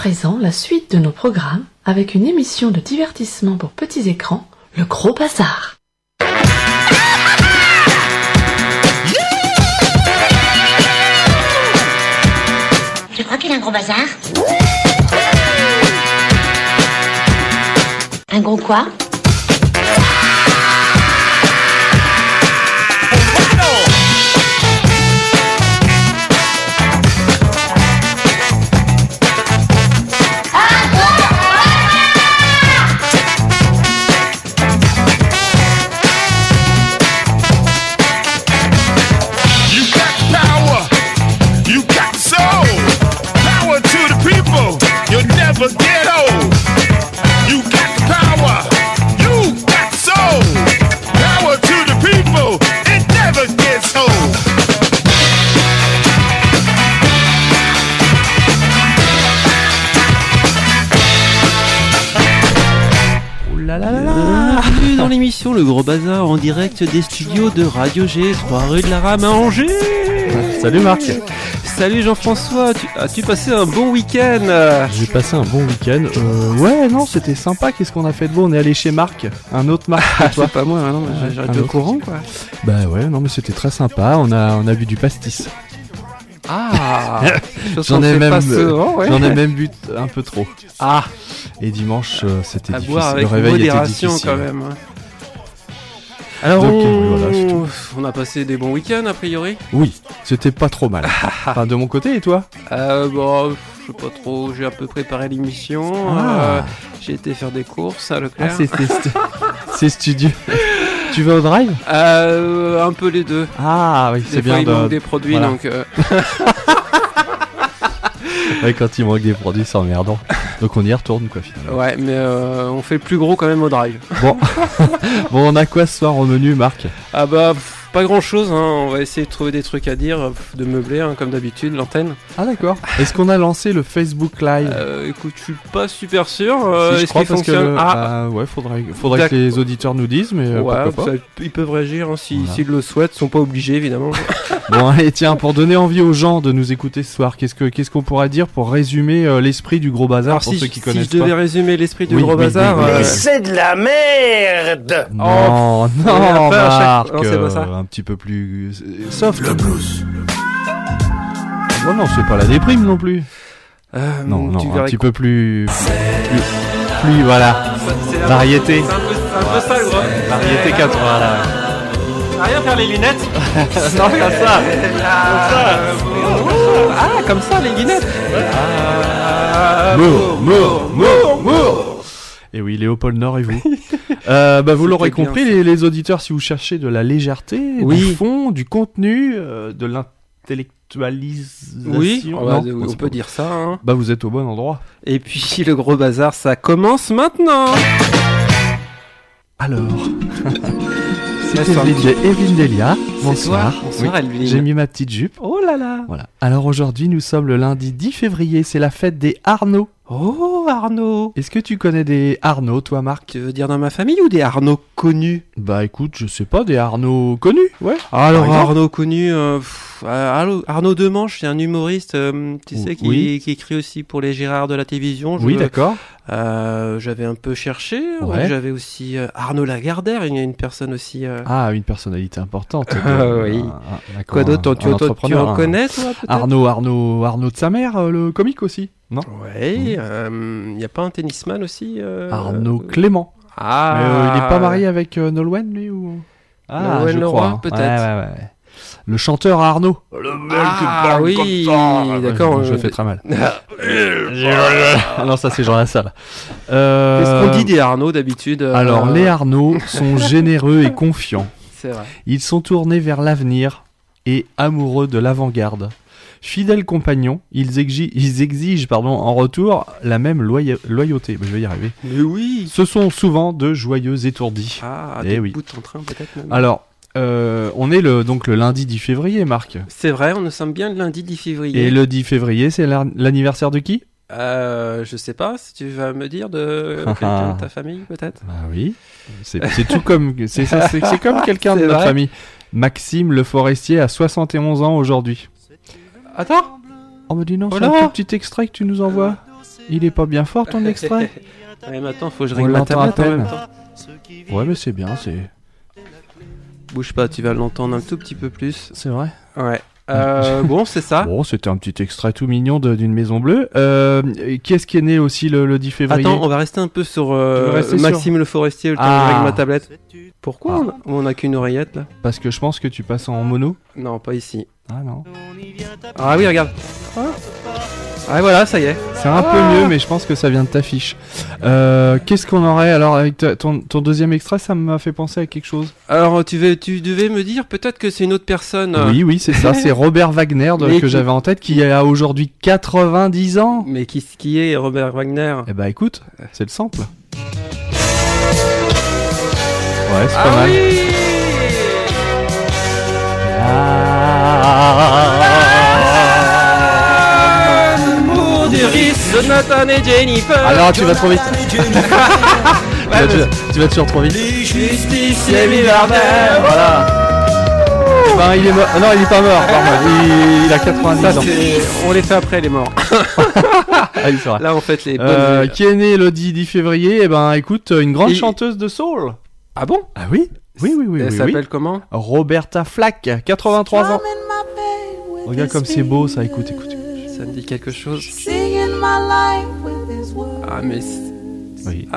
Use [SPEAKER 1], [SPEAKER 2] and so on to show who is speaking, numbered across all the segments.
[SPEAKER 1] présent la suite de nos programmes avec une émission de divertissement pour petits écrans, Le Gros Bazar.
[SPEAKER 2] Tu crois qu'il a un gros bazar? Un gros quoi?
[SPEAKER 3] Never get old. You got the power. You got the soul. Power to the people. It never gets old.
[SPEAKER 4] Oh là là là là. Bienvenue dans l'émission Le Gros Bazar en direct des studios de Radio G, 3 rue de la Rame à Angers.
[SPEAKER 5] Salut Marc.
[SPEAKER 4] Salut Jean-François, as-tu passé un bon week-end?
[SPEAKER 5] J'ai passé un bon week-end. Ouais, non, c'était sympa. Qu'est-ce qu'on a fait de beau? On est allé chez Marc, un autre Marc que toi.
[SPEAKER 4] C'est pas moi, non, mais j'arrête au courant quoi.
[SPEAKER 5] Bah ouais, non, mais c'était très sympa. On a bu du pastis.
[SPEAKER 4] Ah,
[SPEAKER 5] j'en ai même bu un peu trop.
[SPEAKER 4] Ah,
[SPEAKER 5] et dimanche, c'était
[SPEAKER 4] à
[SPEAKER 5] difficile.
[SPEAKER 4] boire avec
[SPEAKER 5] le réveil
[SPEAKER 4] modération
[SPEAKER 5] était difficile
[SPEAKER 4] quand même. Alors,
[SPEAKER 5] donc, voilà, c'est tout.
[SPEAKER 4] On a passé des bons week-ends a priori.
[SPEAKER 5] Oui, c'était pas trop mal. Enfin, de mon côté, et toi?
[SPEAKER 4] Bon, je sais pas trop. J'ai un peu préparé l'émission. J'ai été faire des courses à Leclerc.
[SPEAKER 5] C'est studieux. Tu vas au drive?
[SPEAKER 4] Un peu les deux.
[SPEAKER 5] Ah oui, c'est bien.
[SPEAKER 4] Il manque des produits,
[SPEAKER 5] voilà.
[SPEAKER 4] donc.
[SPEAKER 5] Ouais, quand il manque des produits, c'est emmerdant. Donc on y retourne quoi finalement.
[SPEAKER 4] Ouais, mais on fait le plus gros quand même au drive.
[SPEAKER 5] Bon, on a quoi ce soir au menu, Marc?
[SPEAKER 4] Ah bah pas grand chose, hein. On va essayer de trouver des trucs à dire, de meubler hein, comme d'habitude l'antenne.
[SPEAKER 5] Ah d'accord. Est-ce qu'on a lancé le Facebook Live?
[SPEAKER 4] Écoute, je suis pas super sûr.
[SPEAKER 5] Si, je crois
[SPEAKER 4] qu'il
[SPEAKER 5] parce
[SPEAKER 4] fonctionne?
[SPEAKER 5] ouais, faudrait que les auditeurs nous disent, mais
[SPEAKER 4] ouais,
[SPEAKER 5] pourquoi pas.
[SPEAKER 4] Ils peuvent réagir hein,
[SPEAKER 5] Voilà.
[SPEAKER 4] s'ils le souhaitent, ils sont pas obligés évidemment.
[SPEAKER 5] Bon, allez, tiens, pour donner envie aux gens de nous écouter ce soir, qu'est-ce qu'on pourrait dire pour résumer l'esprit du Gros Bazar?
[SPEAKER 4] Alors,
[SPEAKER 5] pour ceux qui connaissent
[SPEAKER 4] si je devais résumer l'espris du Gros Bazar,
[SPEAKER 3] Mais c'est de la merde.
[SPEAKER 5] Non,
[SPEAKER 4] Oui,
[SPEAKER 5] non,
[SPEAKER 4] après, à chaque-
[SPEAKER 5] Marc,
[SPEAKER 4] non, c'est pas ça.
[SPEAKER 5] un petit peu plus soft.
[SPEAKER 3] Le blues.
[SPEAKER 5] Bon, non, c'est pas la déprime non plus. Non,
[SPEAKER 4] tu
[SPEAKER 5] un
[SPEAKER 4] verrais
[SPEAKER 5] petit peu plus, voilà.
[SPEAKER 4] c'est la-
[SPEAKER 5] Variété.
[SPEAKER 4] C'est un peu ça le gros.
[SPEAKER 5] Variété 4, voilà.
[SPEAKER 4] Rien faire les lunettes.
[SPEAKER 5] Non, comme ça.
[SPEAKER 4] Ah, comme ça les lunettes.
[SPEAKER 5] Et oui, Léopold Nord et vous. Vous l'aurez
[SPEAKER 4] C'était bien,
[SPEAKER 5] compris, les auditeurs, si vous cherchez de la légèreté,
[SPEAKER 4] Oui.
[SPEAKER 5] du fond, du contenu, de l'intellectualisation.
[SPEAKER 4] Oui,
[SPEAKER 5] non,
[SPEAKER 4] on
[SPEAKER 5] c'est
[SPEAKER 4] peut
[SPEAKER 5] pas-
[SPEAKER 4] dire ça. Hein.
[SPEAKER 5] Bah, vous êtes au bon endroit.
[SPEAKER 4] Et puis le Gros Bazar, ça commence maintenant.
[SPEAKER 5] Alors,
[SPEAKER 4] C'est
[SPEAKER 5] c'est Evelyne Delia.
[SPEAKER 4] Bonsoir.
[SPEAKER 5] Bonsoir.
[SPEAKER 4] Bonsoir
[SPEAKER 5] Oui,
[SPEAKER 4] Evelyne.
[SPEAKER 5] j'ai mis ma petite jupe.
[SPEAKER 4] Oh là là.
[SPEAKER 5] Voilà. Alors aujourd'hui, nous sommes le lundi 10 février, c'est la fête des Arnaud.
[SPEAKER 4] Oh Arnaud.
[SPEAKER 5] Est-ce que tu connais des Arnaud, toi, Marc?
[SPEAKER 4] Tu veux dire dans ma famille ou des Arnaud connus?
[SPEAKER 5] Bah écoute, je sais pas, des Arnaud connus, ouais.
[SPEAKER 4] Alors
[SPEAKER 5] Par exemple
[SPEAKER 4] Arnaud connu, Arnaud Demanche, c'est un humoriste, tu sais,
[SPEAKER 5] Oui.
[SPEAKER 4] qui écrit aussi pour les Gérard de la télévision.
[SPEAKER 5] Oui, d'accord.
[SPEAKER 4] J'avais un peu cherché.
[SPEAKER 5] Ouais.
[SPEAKER 4] J'avais aussi Arnaud Lagardère, il y a une personne aussi.
[SPEAKER 5] Ah, une personnalité importante.
[SPEAKER 4] Oui.
[SPEAKER 5] D'accord,
[SPEAKER 4] Quoi d'autre? Tu
[SPEAKER 5] entrepreneur,
[SPEAKER 4] en connais toi peut-être?
[SPEAKER 5] Arnaud de sa mère, le comique aussi, non?
[SPEAKER 4] Ouais, il n'y a pas un tennisman aussi
[SPEAKER 5] Arnaud Clément.
[SPEAKER 4] Ah,
[SPEAKER 5] Mais, il est pas marié avec Nolwenn, lui ou? Ah,
[SPEAKER 4] Nolwenn
[SPEAKER 5] je
[SPEAKER 4] Leroy,
[SPEAKER 5] crois. Hein.
[SPEAKER 4] peut-être.
[SPEAKER 5] Ouais. Le chanteur Arnaud.
[SPEAKER 4] Ah oui, d'accord.
[SPEAKER 5] Je le fais très mal. Ah non, ça c'est Jean Lassalle.
[SPEAKER 4] Qu'est-ce qu'on dit des Arnaud d'habitude?
[SPEAKER 5] Alors, les Arnaud sont généreux et confiants.
[SPEAKER 4] C'est vrai.
[SPEAKER 5] Ils sont tournés vers l'avenir et amoureux de l'avant-garde. Fidèles compagnons, ils exigent en retour la même loyauté. Je vais y arriver.
[SPEAKER 4] Mais oui.
[SPEAKER 5] Ce sont souvent de joyeux étourdis.
[SPEAKER 4] Ah,
[SPEAKER 5] Eh
[SPEAKER 4] des
[SPEAKER 5] oui.
[SPEAKER 4] bouts en train peut-être même.
[SPEAKER 5] Alors, on est donc le lundi 10 février, Marc.
[SPEAKER 4] C'est vrai, nous sommes bien le lundi 10 février.
[SPEAKER 5] Et le 10 février, c'est l'anniversaire de qui?
[SPEAKER 4] Je sais pas, si tu vas me dire de quelqu'un de ta famille peut-être.
[SPEAKER 5] Bah oui, c'est tout comme c'est comme quelqu'un de
[SPEAKER 4] C'est
[SPEAKER 5] notre
[SPEAKER 4] vrai.
[SPEAKER 5] famille. Maxime Le Forestier a 71 ans aujourd'hui.
[SPEAKER 4] Attends.
[SPEAKER 5] Oh bah dis non,
[SPEAKER 4] Oh
[SPEAKER 5] c'est un
[SPEAKER 4] là.
[SPEAKER 5] tout petit extrait que tu nous envoies. Il est pas bien fort ton extrait.
[SPEAKER 4] Ouais, maintenant faut que je
[SPEAKER 5] On
[SPEAKER 4] règle ma
[SPEAKER 5] l'entend à
[SPEAKER 4] tablette en
[SPEAKER 5] peine.
[SPEAKER 4] même temps.
[SPEAKER 5] Ouais, mais c'est bien, c'est
[SPEAKER 4] Bouge pas, tu vas l'entendre un tout petit peu plus.
[SPEAKER 5] vrai.
[SPEAKER 4] Ouais. Bon, c'est ça.
[SPEAKER 5] Bon, c'était un petit extrait tout mignon d'une Maison Bleue. Qui est-ce qui est né aussi le 10 février?
[SPEAKER 4] Attends, on va rester un peu sur
[SPEAKER 5] veux rester
[SPEAKER 4] Maxime Le Forestier, le temps
[SPEAKER 5] Ah.
[SPEAKER 4] que je règle ma tablette. Pourquoi on a qu'une oreillette là?
[SPEAKER 5] Parce que je pense que tu passes en mono.
[SPEAKER 4] Non, pas ici.
[SPEAKER 5] Ah non.
[SPEAKER 4] Ah oui, regarde. Ah voilà, ça y est.
[SPEAKER 5] C'est un peu mieux, mais je pense que ça vient de ta fiche. Qu'est-ce qu'on aurait alors avec ton deuxième extrait? Ça m'a fait penser à quelque chose.
[SPEAKER 4] Alors, tu devais me dire peut-être que c'est une autre personne.
[SPEAKER 5] Oui, c'est ça. C'est Robert Wagner
[SPEAKER 4] Mais
[SPEAKER 5] que
[SPEAKER 4] qui-
[SPEAKER 5] j'avais en tête, qui a aujourd'hui 90 ans.
[SPEAKER 4] Mais qui est Robert Wagner?
[SPEAKER 5] Eh bah écoute, c'est le sample. Ouais, c'est pas mal.
[SPEAKER 4] L'amour du riz de Nathan et Jennifer.
[SPEAKER 5] Alors tu vas trop vite. Tu vas toujours trop vite.
[SPEAKER 4] Justicier milliardaire.
[SPEAKER 5] Voilà. Ben, il est mort. Non, il est pas mort. Pardon. Il a 90
[SPEAKER 4] Ça,
[SPEAKER 5] ans.
[SPEAKER 4] on les fait après les morts.
[SPEAKER 5] Ah, oui, c'est vrai.
[SPEAKER 4] Là, on fait les bonnes.
[SPEAKER 5] Qui est né le 10 février? Eh ben, écoute, une grande
[SPEAKER 4] Et-
[SPEAKER 5] chanteuse de soul.
[SPEAKER 4] Ah bon?
[SPEAKER 5] Ah oui. Oui.
[SPEAKER 4] Elle s'appelle comment?
[SPEAKER 5] Roberta Flack, 83 ans. Regarde comme c'est beau, ça. Écoute.
[SPEAKER 4] Ça me dit quelque chose. Ah mais
[SPEAKER 5] Oui.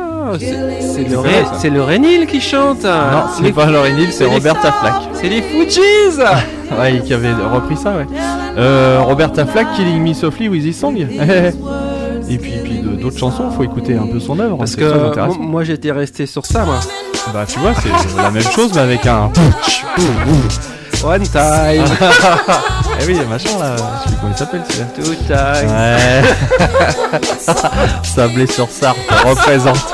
[SPEAKER 4] c'est le Rénil qui chante.
[SPEAKER 5] Non, c'est
[SPEAKER 4] Les-
[SPEAKER 5] pas Lauryn Hill, c'est
[SPEAKER 4] les-
[SPEAKER 5] Roberta Flack.
[SPEAKER 4] C'est les Fujis.
[SPEAKER 5] Ouais, qui avait repris ça, ouais. Roberta Flack, Killing Me Softly with This Song. Et puis d'autres chansons, faut écouter un peu son œuvre.
[SPEAKER 4] Parce
[SPEAKER 5] c'est très
[SPEAKER 4] que
[SPEAKER 5] intéressant.
[SPEAKER 4] moi j'étais resté sur ça moi.
[SPEAKER 5] Bah tu vois, c'est la même chose mais avec un.
[SPEAKER 4] One time,
[SPEAKER 5] Eh oui, machin là, je sais plus comment il s'appelle celui-là.
[SPEAKER 4] two time.
[SPEAKER 5] Ouais. Sablé sur Sarthe, représente.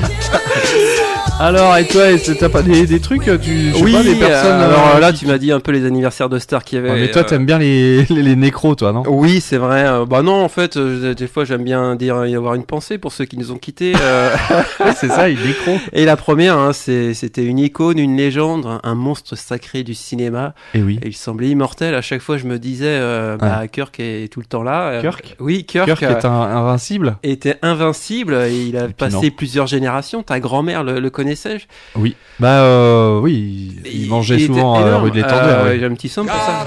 [SPEAKER 5] Alors, et toi, t'as pas des trucs, je sais pas, des personnes.
[SPEAKER 4] alors là tu m'as dit un peu les anniversaires de stars qu'il y avait.
[SPEAKER 5] Ouais, mais toi, t'aimes bien les nécros, toi, non?
[SPEAKER 4] Oui, c'est vrai. Bah non, en fait, des fois j'aime bien dire y avoir une pensée pour ceux qui nous ont quittés.
[SPEAKER 5] Ouais, c'est ça, il nécro.
[SPEAKER 4] Et la première, hein, c'était une icône, une légende, un monstre sacré du cinéma.
[SPEAKER 5] Et oui.
[SPEAKER 4] Et il semblait immortel. À chaque fois, je me disais, Kirk est tout le temps là.
[SPEAKER 5] Kirk
[SPEAKER 4] Oui, Kirk
[SPEAKER 5] Kirk est invincible.
[SPEAKER 4] était invincible. Et il a
[SPEAKER 5] puis
[SPEAKER 4] passé
[SPEAKER 5] non.
[SPEAKER 4] plusieurs générations. Ta grand-mère le connaissais-je?
[SPEAKER 5] Oui. Bah, oui, il mangeait
[SPEAKER 4] était
[SPEAKER 5] souvent
[SPEAKER 4] énorme.
[SPEAKER 5] rue de l'Étendard.
[SPEAKER 4] J'ai un petit somme pour ça.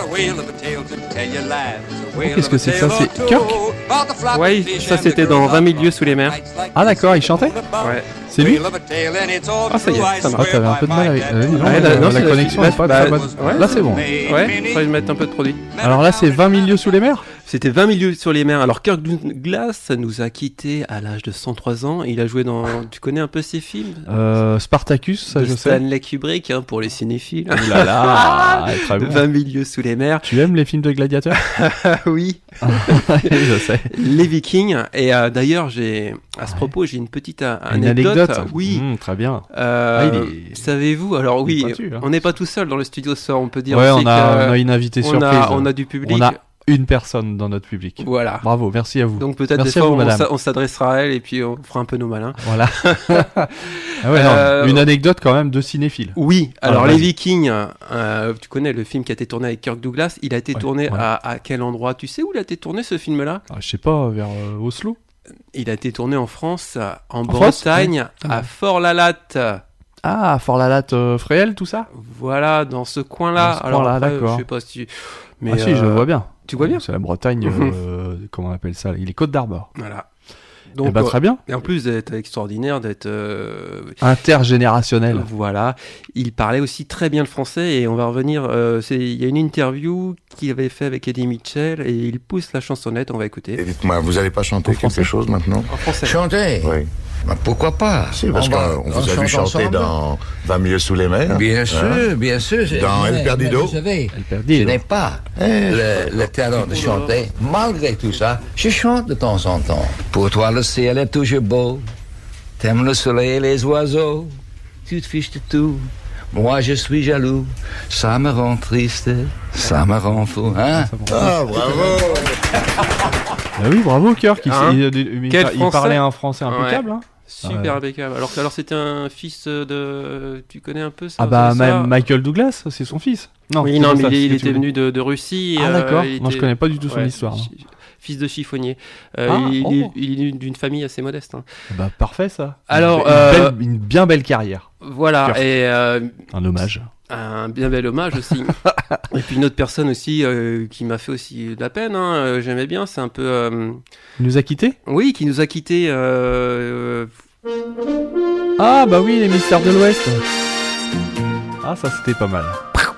[SPEAKER 5] Qu'est-ce que c'est que ça? C'est Kirk?
[SPEAKER 4] Ouais, ça c'était dans 20 000 lieues sous les mers.
[SPEAKER 5] Ah, d'accord, il chantait?
[SPEAKER 4] Ouais.
[SPEAKER 5] C'est lui?
[SPEAKER 4] Ah, ça y est, ça
[SPEAKER 5] Ah,
[SPEAKER 4] marche.
[SPEAKER 5] t'avais un peu de mal avec. Non,
[SPEAKER 4] Ouais,
[SPEAKER 5] la
[SPEAKER 4] non, c'est
[SPEAKER 5] connexion
[SPEAKER 4] la-
[SPEAKER 5] est pas
[SPEAKER 4] bah,
[SPEAKER 5] très bonne.
[SPEAKER 4] ouais.
[SPEAKER 5] Là, c'est bon.
[SPEAKER 4] Ouais, faudrait mettre un peu de produit.
[SPEAKER 5] Alors là, c'est 20 000 lieues sous les mers?
[SPEAKER 4] C'était 20 000 lieues sur les mers. Alors Kirk Douglas nous a quittés à l'âge de 103 ans. Il a joué dans... Tu connais un peu ses films?
[SPEAKER 5] Spartacus, ça
[SPEAKER 4] de
[SPEAKER 5] je sais.
[SPEAKER 4] Stanley Kubrick, hein, pour les cinéphiles.
[SPEAKER 5] Ouh là là, très bon.
[SPEAKER 4] 20 000 lieues sous les mers.
[SPEAKER 5] Tu aimes les films de gladiateurs?
[SPEAKER 4] Ah oui.
[SPEAKER 5] Je sais.
[SPEAKER 4] Les Vikings. Et d'ailleurs, à ce propos, j'ai une petite
[SPEAKER 5] Une
[SPEAKER 4] anecdote.
[SPEAKER 5] anecdote?
[SPEAKER 4] Oui.
[SPEAKER 5] Très bien.
[SPEAKER 4] Euh,
[SPEAKER 5] il est-
[SPEAKER 4] Savez-vous? Alors
[SPEAKER 5] il est
[SPEAKER 4] oui,
[SPEAKER 5] pointu, hein.
[SPEAKER 4] on n'est pas tout seul dans le studio ce soir. On peut dire
[SPEAKER 5] Ouais,
[SPEAKER 4] aussi
[SPEAKER 5] on a
[SPEAKER 4] que
[SPEAKER 5] une invitée
[SPEAKER 4] on
[SPEAKER 5] surprise.
[SPEAKER 4] on a du public.
[SPEAKER 5] On a une personne dans notre public.
[SPEAKER 4] Voilà.
[SPEAKER 5] Bravo, merci à vous.
[SPEAKER 4] Donc peut-être des
[SPEAKER 5] Merci à
[SPEAKER 4] fois
[SPEAKER 5] vous, madame.
[SPEAKER 4] on s'adressera à elle et puis on fera un peu nos malins.
[SPEAKER 5] Voilà. Ah ouais, non, une anecdote quand même de cinéphile.
[SPEAKER 4] Oui, alors
[SPEAKER 5] Ah,
[SPEAKER 4] les
[SPEAKER 5] vas-y.
[SPEAKER 4] Vikings, tu connais le film qui a été tourné avec Kirk Douglas, il a été
[SPEAKER 5] Ouais,
[SPEAKER 4] tourné
[SPEAKER 5] ouais.
[SPEAKER 4] à quel endroit? Tu sais où il a été tourné ce film-là?
[SPEAKER 5] Ah, je sais pas, vers Oslo.
[SPEAKER 4] Il a été tourné en France, en
[SPEAKER 5] France
[SPEAKER 4] Bretagne,
[SPEAKER 5] Ouais.
[SPEAKER 4] à Fort-la-Latte.
[SPEAKER 5] Ah, Fort-la-Latte, Fréhel, tout ça?
[SPEAKER 4] Voilà, dans ce coin-là.
[SPEAKER 5] Dans ce
[SPEAKER 4] Alors
[SPEAKER 5] coin-là,
[SPEAKER 4] après,
[SPEAKER 5] d'accord.
[SPEAKER 4] je sais pas si... Mais
[SPEAKER 5] Ah si, je vois bien.
[SPEAKER 4] Tu vois bien?
[SPEAKER 5] C'est la Bretagne, comment on appelle ça? Il est Côte d'Armor.
[SPEAKER 4] Voilà.
[SPEAKER 5] Eh
[SPEAKER 4] Donc,
[SPEAKER 5] ben, très bien.
[SPEAKER 4] et en plus d'être extraordinaire, d'être...
[SPEAKER 5] Intergénérationnel.
[SPEAKER 4] Voilà, il parlait aussi très bien le français et on va revenir. Il y a une interview qu'il avait fait avec Eddie Mitchell et il pousse la chansonnette. On va
[SPEAKER 6] Et
[SPEAKER 4] écouter
[SPEAKER 6] dites-moi, vous allez pas chanter
[SPEAKER 5] En français.
[SPEAKER 6] quelque chose maintenant?
[SPEAKER 4] en français.
[SPEAKER 7] Chanter?
[SPEAKER 6] Oui.
[SPEAKER 7] Bah, pourquoi pas?
[SPEAKER 6] Si, parce qu'on vous a vu
[SPEAKER 7] chante
[SPEAKER 6] chanter
[SPEAKER 7] ensemble.
[SPEAKER 6] dans 20 milieux sous les mers.
[SPEAKER 7] Bien
[SPEAKER 6] Hein?
[SPEAKER 7] sûr, bien sûr.
[SPEAKER 6] Dans El Perdido.
[SPEAKER 7] Vous savez,
[SPEAKER 5] El Perdido.
[SPEAKER 7] je n'ai pas le talent de chanter. Malgré tout ça, je chante de temps en temps. Pour toi, le ciel est toujours beau. T'aimes le soleil et les oiseaux. Tu te fiches de tout. Moi, je suis jaloux. Ça me rend triste. Ça me rend fou. Hein?
[SPEAKER 6] Ah, bravo!
[SPEAKER 5] Ah oui, bravo Kirk.
[SPEAKER 4] Hein
[SPEAKER 5] Il
[SPEAKER 4] Quel
[SPEAKER 5] il
[SPEAKER 4] français
[SPEAKER 5] parlait un français impeccable. Hein.
[SPEAKER 4] Super
[SPEAKER 5] Ouais.
[SPEAKER 4] impeccable. Alors c'était un fils de. Tu connais un peu ça?
[SPEAKER 5] Ah bah
[SPEAKER 4] c'est ça
[SPEAKER 5] Michael Douglas, c'est son fils. Non,
[SPEAKER 4] Oui,
[SPEAKER 5] c'est
[SPEAKER 4] non,
[SPEAKER 5] pas
[SPEAKER 4] mais
[SPEAKER 5] ça, c'est ce
[SPEAKER 4] il
[SPEAKER 5] que tu
[SPEAKER 4] était
[SPEAKER 5] voulais
[SPEAKER 4] venu de Russie.
[SPEAKER 5] Ah d'accord.
[SPEAKER 4] il
[SPEAKER 5] Moi je
[SPEAKER 4] était-
[SPEAKER 5] connais pas du tout son
[SPEAKER 4] Ouais.
[SPEAKER 5] histoire. Non.
[SPEAKER 4] fils de chiffonnier.
[SPEAKER 5] Oh.
[SPEAKER 4] Il est d'une famille assez modeste. Hein.
[SPEAKER 5] Bah parfait ça.
[SPEAKER 4] Alors,
[SPEAKER 5] une bien belle carrière.
[SPEAKER 4] Voilà,
[SPEAKER 5] Kurt.
[SPEAKER 4] et
[SPEAKER 5] Un hommage.
[SPEAKER 4] un bien bel hommage aussi. Et puis une autre personne aussi qui m'a fait aussi de la peine, hein, j'aimais bien, c'est un peu...
[SPEAKER 5] Il nous a quittés?
[SPEAKER 4] Oui, qui nous a quittés...
[SPEAKER 5] Ah bah oui, les mystères de l'Ouest. Ah ça c'était pas mal.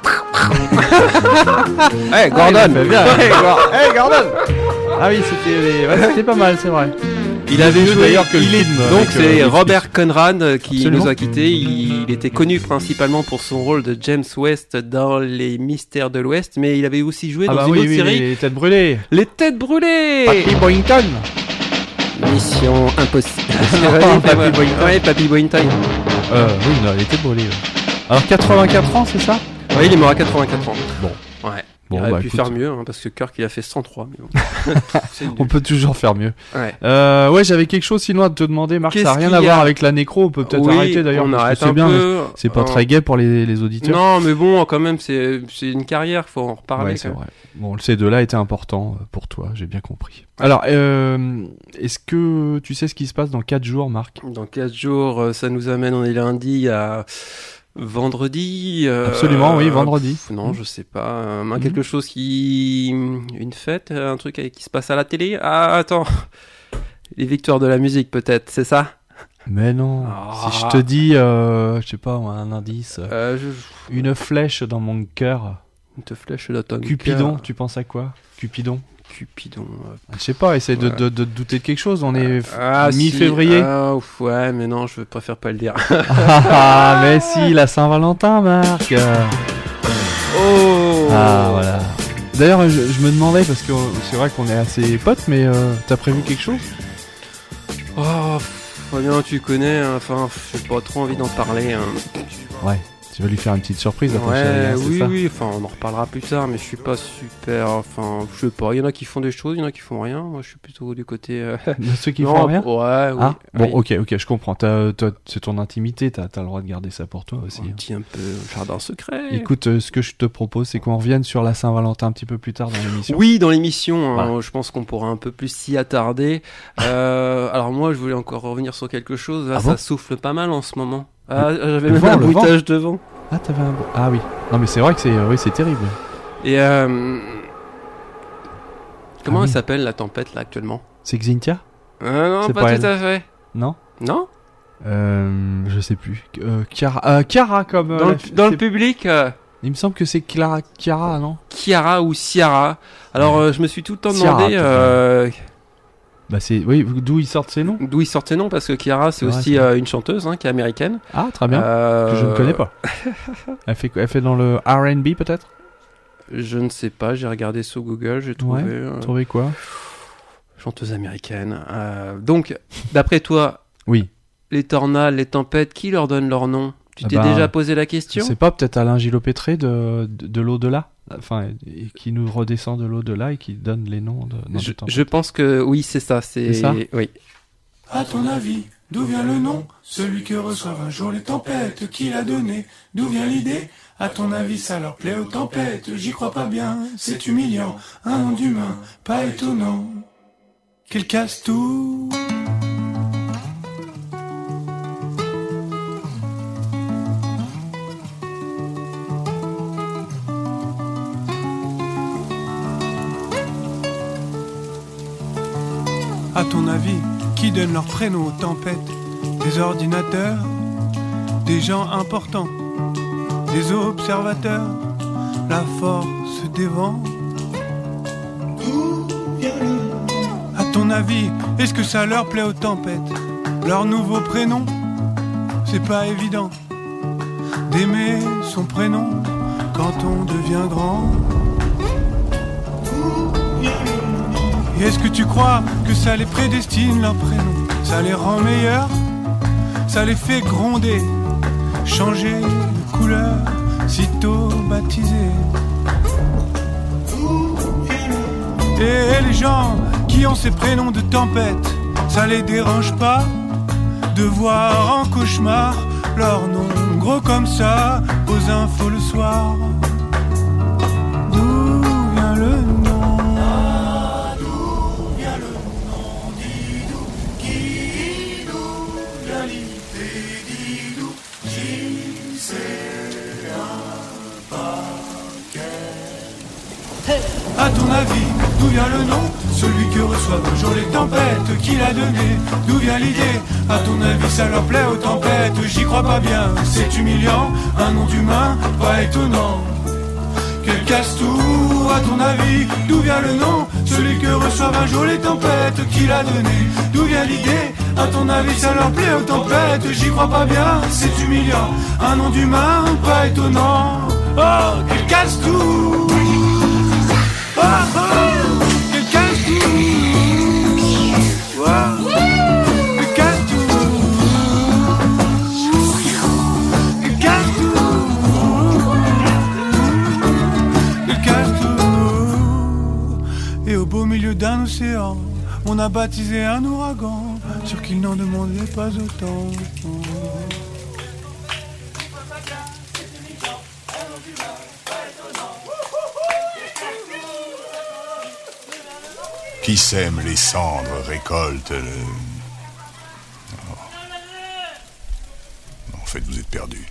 [SPEAKER 4] Hey Gordon.
[SPEAKER 5] Hey Gordon. Ah oui, c'était pas mal, c'est vrai.
[SPEAKER 4] Il avait joué
[SPEAKER 5] d'ailleurs que le film
[SPEAKER 4] donc
[SPEAKER 5] avec,
[SPEAKER 4] c'est
[SPEAKER 5] Will
[SPEAKER 4] Robert Conrad qui
[SPEAKER 5] Absolument.
[SPEAKER 4] nous a quittés. Il était connu principalement pour son rôle de James West dans Les Mystères de l'Ouest, mais il avait aussi joué dans une autre série,
[SPEAKER 5] les têtes brûlées.
[SPEAKER 4] Les Têtes Brûlées.
[SPEAKER 5] Papy Boynton.
[SPEAKER 4] Mission impossible.
[SPEAKER 5] Papy Boynton.
[SPEAKER 4] Ouais, Papy Boynton.
[SPEAKER 5] Oui, non, les têtes brûlées. Ouais. Alors 84 ans, c'est ça?
[SPEAKER 4] Ouais, il est mort à 84 ans.
[SPEAKER 5] Bon.
[SPEAKER 4] Ouais.
[SPEAKER 5] Bon,
[SPEAKER 4] il aurait
[SPEAKER 5] bah,
[SPEAKER 4] pu
[SPEAKER 5] écoute.
[SPEAKER 4] faire mieux, hein, parce que Kirk il a fait 103. Mais bon. C'est nul.
[SPEAKER 5] On peut toujours faire mieux.
[SPEAKER 4] Ouais.
[SPEAKER 5] Ouais, j'avais quelque chose sinon à te demander, Marc.
[SPEAKER 4] Qu'est-ce
[SPEAKER 5] Ça n'a rien
[SPEAKER 4] qu'il
[SPEAKER 5] à
[SPEAKER 4] y
[SPEAKER 5] voir
[SPEAKER 4] a
[SPEAKER 5] avec la nécro. On peut peut-être
[SPEAKER 4] Oui,
[SPEAKER 5] arrêter d'ailleurs.
[SPEAKER 4] on
[SPEAKER 5] parce que
[SPEAKER 4] arrête
[SPEAKER 5] c'est
[SPEAKER 4] un
[SPEAKER 5] bien,
[SPEAKER 4] peu.
[SPEAKER 5] mais c'est pas très gai pour les auditeurs.
[SPEAKER 4] Non, mais bon, quand même, c'est une carrière, faut en reparler.
[SPEAKER 5] Ouais, c'est
[SPEAKER 4] quand même.
[SPEAKER 5] vrai. Bon, ces deux-là étaient importants pour toi, j'ai bien compris. Alors, est-ce que tu sais ce qui se passe dans 4 jours, Marc?
[SPEAKER 4] Dans 4 jours, ça nous amène, on est lundi à vendredi.
[SPEAKER 5] Absolument, oui, vendredi.
[SPEAKER 4] Non, je sais pas. Quelque chose qui... Une fête, un truc qui se passe à la télé. Ah, attends. Les victoires de la musique, peut-être, c'est ça?
[SPEAKER 5] Mais non.
[SPEAKER 4] Ah.
[SPEAKER 5] Si je te dis, je sais pas, un indice.
[SPEAKER 4] Je
[SPEAKER 5] Une flèche dans mon cœur.
[SPEAKER 4] te flèche l'automne.
[SPEAKER 5] Cupidon, tu penses à quoi? Cupidon.
[SPEAKER 4] Cupidon.
[SPEAKER 5] Je sais pas, essaye
[SPEAKER 4] Ouais.
[SPEAKER 5] de douter de quelque chose. On est
[SPEAKER 4] Si.
[SPEAKER 5] mi-février.
[SPEAKER 4] Ouais, mais non, je préfère pas le dire.
[SPEAKER 5] Ah, mais si, la Saint-Valentin, Marc.
[SPEAKER 4] Oh.
[SPEAKER 5] Ah, voilà. D'ailleurs, je me demandais, parce que c'est vrai qu'on est assez potes, mais t'as prévu quelque chose?
[SPEAKER 4] Oh, Fabien, tu connais, hein, enfin, j'ai pas trop envie d'en parler. Hein.
[SPEAKER 5] Ouais, tu vas lui faire une petite surprise à ton chéri, hein, c'est
[SPEAKER 4] oui,
[SPEAKER 5] ça?
[SPEAKER 4] oui, enfin, on en reparlera plus tard, mais je suis pas super, enfin, je sais pas, il y en a qui font des choses, il y en a qui font rien, moi je suis plutôt du côté...
[SPEAKER 5] Ceux qui
[SPEAKER 4] Non,
[SPEAKER 5] font rien?
[SPEAKER 4] Ouais, oui.
[SPEAKER 5] Ah, bon,
[SPEAKER 4] oui.
[SPEAKER 5] ok, je comprends. C'est ton intimité, t'as le droit de garder ça pour toi aussi.
[SPEAKER 4] Un petit un peu jardin secret.
[SPEAKER 5] Écoute, ce que je te propose, c'est qu'on revienne sur la Saint-Valentin un petit peu plus tard dans l'émission.
[SPEAKER 4] Oui, dans l'émission,
[SPEAKER 5] Voilà.
[SPEAKER 4] je pense qu'on pourra un peu plus s'y attarder. Alors moi, je voulais encore revenir sur quelque chose, là,
[SPEAKER 5] Ah
[SPEAKER 4] ça
[SPEAKER 5] bon
[SPEAKER 4] souffle pas mal en ce moment. Ah, j'avais
[SPEAKER 5] Le
[SPEAKER 4] même
[SPEAKER 5] vent,
[SPEAKER 4] un
[SPEAKER 5] le vent.
[SPEAKER 4] bruitage de vent.
[SPEAKER 5] Ah, t'avais un... Ah oui. Non, mais c'est vrai que c'est terrible.
[SPEAKER 4] Et comment
[SPEAKER 5] Ah
[SPEAKER 4] elle
[SPEAKER 5] oui.
[SPEAKER 4] s'appelle la tempête là actuellement?
[SPEAKER 5] C'est Xynthia?
[SPEAKER 4] Non,
[SPEAKER 5] C'est
[SPEAKER 4] pas
[SPEAKER 5] pas
[SPEAKER 4] tout
[SPEAKER 5] elle.
[SPEAKER 4] à fait.
[SPEAKER 5] Non?
[SPEAKER 4] Non?
[SPEAKER 5] Je sais plus. Chiara comme...
[SPEAKER 4] Dans le public,
[SPEAKER 5] Il me semble que c'est Chiara, non?
[SPEAKER 4] Chiara ou Ciara. Alors je me suis tout le temps
[SPEAKER 5] Ciara,
[SPEAKER 4] demandé
[SPEAKER 5] Bah c'est... Oui, d'où ils sortent ces noms?
[SPEAKER 4] d'où ils sortent ces noms, parce que Chiara c'est
[SPEAKER 5] Ouais,
[SPEAKER 4] aussi
[SPEAKER 5] c'est
[SPEAKER 4] une chanteuse qui est américaine.
[SPEAKER 5] Ah, très bien. Que je ne connais pas. Elle fait dans le R&B peut-être?
[SPEAKER 4] Je ne sais pas, j'ai regardé sur Google, j'ai trouvé
[SPEAKER 5] Trouvé quoi?
[SPEAKER 4] chanteuse américaine. Donc, d'après toi,
[SPEAKER 5] Oui.
[SPEAKER 4] les tornades, les tempêtes, qui leur donne leur nom? Tu
[SPEAKER 5] Ah
[SPEAKER 4] t'es
[SPEAKER 5] bah,
[SPEAKER 4] déjà posé la
[SPEAKER 5] Je
[SPEAKER 4] question?
[SPEAKER 5] sais pas, peut-être Alain Gillot-Pétré de l'au-delà. Enfin, et qui nous redescend de l'au-delà et qui donne les noms de nos
[SPEAKER 4] Je pense que oui, c'est ça.
[SPEAKER 5] C'est ça
[SPEAKER 4] Oui.
[SPEAKER 8] À ton avis, d'où vient le nom? Celui que reçoivent un jour les tempêtes, qui l'a donné? D'où vient l'idée? À ton avis, ça leur plaît aux tempêtes? J'y crois pas bien, c'est humiliant. Un nom d'humain, pas étonnant. Qu'il casse tout. À ton avis, qui donne leur prénom aux tempêtes? Des ordinateurs, des gens importants, des observateurs, la force des vents. À ton avis, est-ce que ça leur plaît aux tempêtes? Leur nouveau prénom, c'est pas évident d'aimer son prénom quand on devient grand. Et est-ce que tu crois que ça les prédestine leur prénom? Ça les rend meilleurs? Ça les fait gronder, changer de couleur, sitôt baptisés. Et les gens qui ont ces prénoms de tempête, ça les dérange pas de voir en cauchemar leur nom gros comme ça aux infos le soir. D'où vient le nom? reçoivent un jour les tempêtes qu'il a donné. D'où vient l'idée? À ton avis ça leur plaît aux tempêtes? J'y crois pas bien, c'est humiliant, un nom d'humain, pas étonnant. Quel casse-tout, à ton avis, d'où vient le nom? Celui que reçoivent un jour les tempêtes qu'il a donné. D'où vient l'idée? À ton avis ça leur plaît aux tempêtes? J'y crois pas bien, c'est humiliant, un nom d'humain, pas étonnant. Oh, quel casse-tout! Oh, oh, quel casse-tout! Oh, quel casse-tout! Quel casse-tout! Quel casse-tout! Et au beau milieu d'un océan, on a baptisé un ouragan, sûr qu'il n'en demandait pas autant.
[SPEAKER 9] Qui sème les cendres récolte le... Oh. En fait, vous êtes perdu.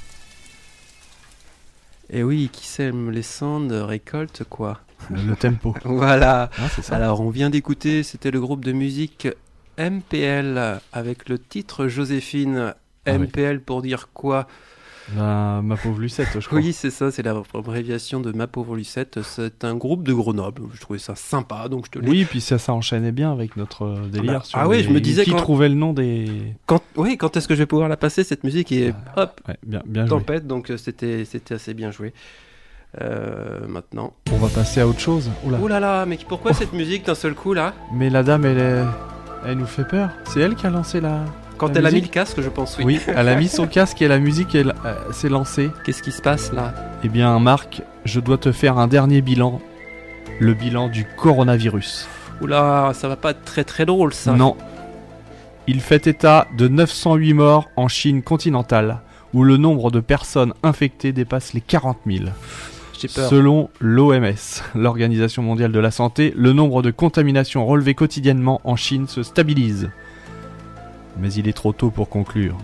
[SPEAKER 4] Et oui, qui sème les cendres récolte quoi?
[SPEAKER 5] Le tempo.
[SPEAKER 4] Voilà.
[SPEAKER 5] Ah, c'est ça.
[SPEAKER 4] Alors, on vient d'écouter, c'était le groupe de musique MPL avec le titre Joséphine. MPL pour dire quoi?
[SPEAKER 5] Ma pauvre Lucette, je crois.
[SPEAKER 4] Oui, c'est ça, c'est la abréviation de Ma pauvre Lucette. C'est un groupe de Grenoble. Je trouvais ça sympa, donc je te l'ai.
[SPEAKER 5] Oui, puis ça enchaînait bien avec notre délire sur
[SPEAKER 4] oui, je me disais
[SPEAKER 5] qui trouvait le nom des...
[SPEAKER 4] Quand est-ce que je vais pouvoir la passer, cette musique? Et hop,
[SPEAKER 5] ouais, bien joué.
[SPEAKER 4] tempête, donc c'était assez bien joué. Maintenant...
[SPEAKER 5] On va passer à autre chose. Oula.
[SPEAKER 4] Ouh là là, mais pourquoi cette musique d'un seul coup, là?
[SPEAKER 5] Mais la dame, elle nous fait peur. C'est elle qui a lancé la...
[SPEAKER 4] Quand elle a mis le casque, je pense, oui.
[SPEAKER 5] Oui, elle a mis son casque et la musique s'est lancée.
[SPEAKER 4] Qu'est-ce qui se passe là?
[SPEAKER 5] Eh bien, Marc, je dois te faire un dernier bilan. Le bilan du coronavirus.
[SPEAKER 4] Oula, ça va pas être très très drôle ça.
[SPEAKER 5] Non. Il fait état de 908 morts en Chine continentale, où le nombre de personnes infectées dépasse les 40 000.
[SPEAKER 4] J'ai peur.
[SPEAKER 5] Selon l'OMS, l'Organisation mondiale de la santé, le nombre de contaminations relevées quotidiennement en Chine se stabilise. Mais il est trop tôt pour conclure.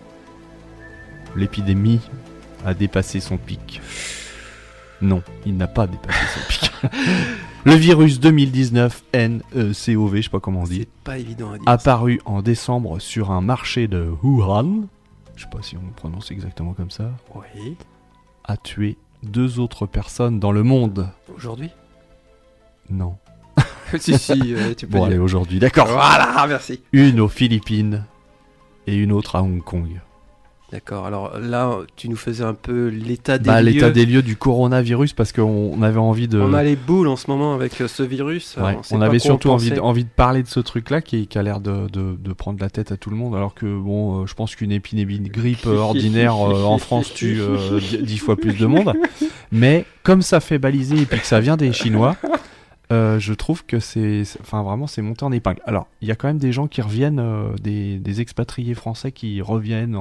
[SPEAKER 5] L'épidémie a dépassé son pic. Non, il n'a pas dépassé son pic. Le virus 2019 NECOV, je sais pas comment on dit,
[SPEAKER 4] c'est pas évident à dire,
[SPEAKER 5] apparu en décembre sur un marché de Wuhan, je sais pas si on le prononce exactement comme ça,
[SPEAKER 4] oui.
[SPEAKER 5] A tué 2 autres personnes dans le monde.
[SPEAKER 4] Aujourd'hui?
[SPEAKER 5] Non.
[SPEAKER 4] si, tu peux
[SPEAKER 5] bon,
[SPEAKER 4] dire.
[SPEAKER 5] allez, aujourd'hui, d'accord.
[SPEAKER 4] Voilà, merci.
[SPEAKER 5] Une aux Philippines et une autre à Hong Kong.
[SPEAKER 4] D'accord, alors là, tu nous faisais un peu l'état des lieux.
[SPEAKER 5] L'état des lieux du coronavirus, parce qu'on avait envie de...
[SPEAKER 4] On a les boules en ce moment avec ce virus.
[SPEAKER 5] Ouais, on avait surtout envie de parler de ce truc-là qui a l'air de prendre la tête à tout le monde, alors que, bon, je pense qu'une épidémie de grippe ordinaire en France tue 10 fois plus de monde. Mais comme ça fait baliser et puis que ça vient des Chinois... je trouve que c'est monté en épingle. Alors, il y a quand même des gens qui reviennent, des expatriés français qui reviennent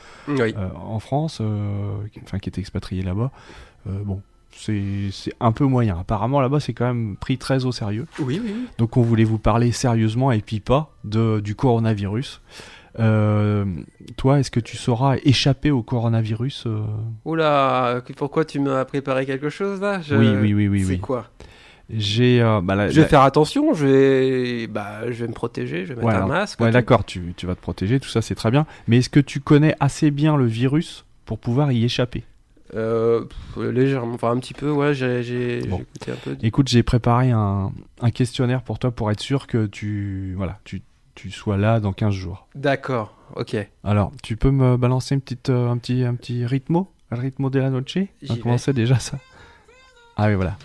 [SPEAKER 5] en France, qui étaient expatriés là-bas. Bon, c'est un peu moyen. Apparemment, là-bas, c'est quand même pris très au sérieux.
[SPEAKER 4] Oui.
[SPEAKER 5] Donc, on voulait vous parler sérieusement et puis pas du coronavirus. Toi, est-ce que tu sauras échapper au coronavirus
[SPEAKER 4] Oula, pourquoi tu m'as préparé quelque chose là?
[SPEAKER 5] Oui.
[SPEAKER 4] C'est quoi?
[SPEAKER 5] Je
[SPEAKER 4] vais faire attention, je vais me protéger, je vais mettre un masque.
[SPEAKER 5] Ouais, d'accord, tu vas te protéger, tout ça c'est très bien. Mais est-ce que tu connais assez bien le virus pour pouvoir y échapper?
[SPEAKER 4] Légèrement, enfin un petit peu, ouais, j'ai écouté un peu.
[SPEAKER 5] Écoute, j'ai préparé un questionnaire pour toi pour être sûr que tu sois là dans 15 jours.
[SPEAKER 4] D'accord, ok.
[SPEAKER 5] Alors, tu peux me balancer un petit rythmo? El ritmo de la noche? On va commencer déjà ça. Ah oui, voilà.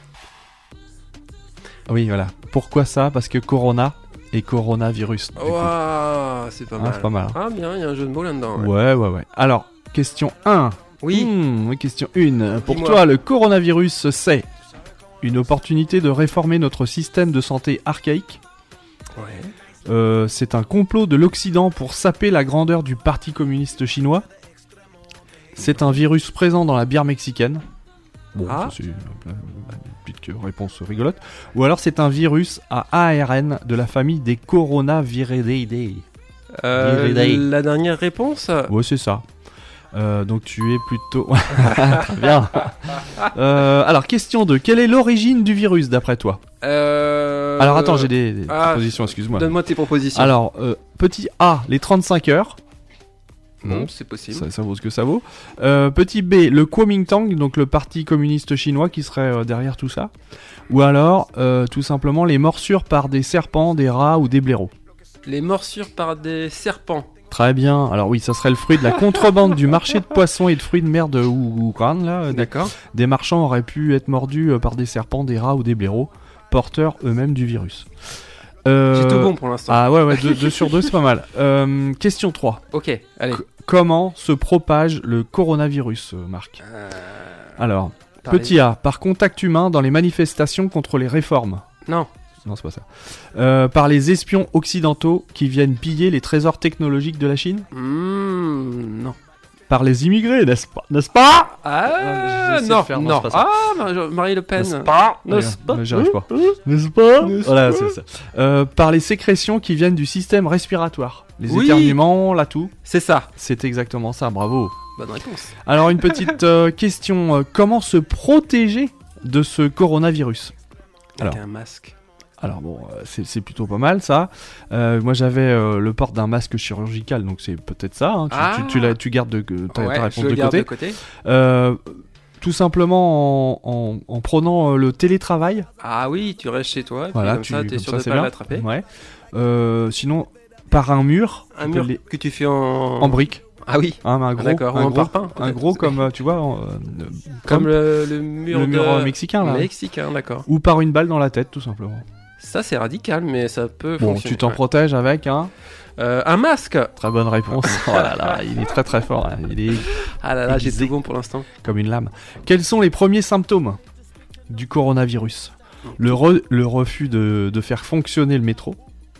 [SPEAKER 5] Oui, voilà. Pourquoi ça? Parce que Corona et coronavirus.
[SPEAKER 4] Waouh, c'est pas mal.
[SPEAKER 5] C'est pas mal.
[SPEAKER 4] Ah bien, il y a un jeu de mots là-dedans.
[SPEAKER 5] Ouais. Alors, question 1.
[SPEAKER 4] Oui.
[SPEAKER 5] Question 1. Pour
[SPEAKER 4] Dis-moi.
[SPEAKER 5] toi, le coronavirus, c'est une opportunité de réformer notre système de santé archaïque.
[SPEAKER 4] Ouais.
[SPEAKER 5] C'est un complot de l'Occident pour saper la grandeur du Parti communiste chinois. C'est un virus présent dans la bière mexicaine. Bon, ça, c'est une petite réponse rigolote. Ou alors c'est un virus à ARN de la famille des Coronaviridae.
[SPEAKER 4] La dernière réponse?
[SPEAKER 5] Ouais, c'est ça. Donc tu es plutôt... Très bien. Alors, question 2. Quelle est l'origine du virus d'après toi? Alors attends, j'ai des propositions, excuse-moi.
[SPEAKER 4] Donne-moi tes propositions.
[SPEAKER 5] Alors, petit A, les 35 heures.
[SPEAKER 4] Bon, c'est possible.
[SPEAKER 5] Ça vaut ce que ça vaut. Petit B, le Kuomintang, donc le parti communiste chinois qui serait derrière tout ça. Ou alors, tout simplement, les morsures par des serpents, des rats ou des blaireaux.
[SPEAKER 4] Les morsures par des serpents.
[SPEAKER 5] Très bien. Alors oui, ça serait le fruit de la contrebande du marché de poissons et de fruits de mer de Wuhan, là.
[SPEAKER 4] D'accord.
[SPEAKER 5] Des marchands auraient pu être mordus par des serpents, des rats ou des blaireaux, porteurs eux-mêmes du virus.
[SPEAKER 4] J'ai tout bon pour l'instant.
[SPEAKER 5] Ah ouais, 2 sur 2, c'est pas mal. Question 3.
[SPEAKER 4] Ok, allez.
[SPEAKER 5] Comment se propage le coronavirus, Marc ? Alors, petit A, par contact humain dans les manifestations contre les réformes.
[SPEAKER 4] Non,
[SPEAKER 5] c'est pas ça. Par les espions occidentaux qui viennent piller les trésors technologiques de la Chine.
[SPEAKER 4] Non.
[SPEAKER 5] Par les immigrés, n'est-ce pas ?
[SPEAKER 4] Non. Marie Le Pen.
[SPEAKER 5] N'est-ce pas ? J'y arrive pas. N'est-ce pas ? Voilà, c'est ça. Par les sécrétions qui viennent du système respiratoire. Les éternuements, la toux.
[SPEAKER 4] C'est ça.
[SPEAKER 5] C'est exactement ça, bravo.
[SPEAKER 4] Bonne réponse.
[SPEAKER 5] Alors, une petite question. Comment se protéger de ce coronavirus ?
[SPEAKER 4] Avec un masque.
[SPEAKER 5] Alors bon, c'est plutôt pas mal ça. Moi j'avais le port d'un masque chirurgical, donc c'est peut-être ça. Hein. Tu gardes ta réponse de côté. Tout simplement en prenant le télétravail.
[SPEAKER 4] Ah oui, tu restes chez toi, et
[SPEAKER 5] voilà,
[SPEAKER 4] puis comme ça t'es sûr de
[SPEAKER 5] pas
[SPEAKER 4] pas l'attraper.
[SPEAKER 5] Ouais. Sinon, par un mur.
[SPEAKER 4] Que tu fais en
[SPEAKER 5] briques.
[SPEAKER 4] Ah oui.
[SPEAKER 5] Un gros,
[SPEAKER 4] d'accord, en parpaing.
[SPEAKER 5] Un gros comme tu vois.
[SPEAKER 4] Comme le mur
[SPEAKER 5] mexicain là.
[SPEAKER 4] Mexicain, d'accord.
[SPEAKER 5] Ou par une balle dans la tête, tout simplement.
[SPEAKER 4] Ça c'est radical, mais ça peut fonctionner.
[SPEAKER 5] Bon, tu t'en protèges avec
[SPEAKER 4] un masque.
[SPEAKER 5] Très bonne réponse. Oh là là, il est très très fort. Hein. Il est
[SPEAKER 4] ah là là, j'ai tout bon pour l'instant.
[SPEAKER 5] Comme une lame. Quels sont les premiers symptômes du coronavirus ? Le refus de faire fonctionner le métro.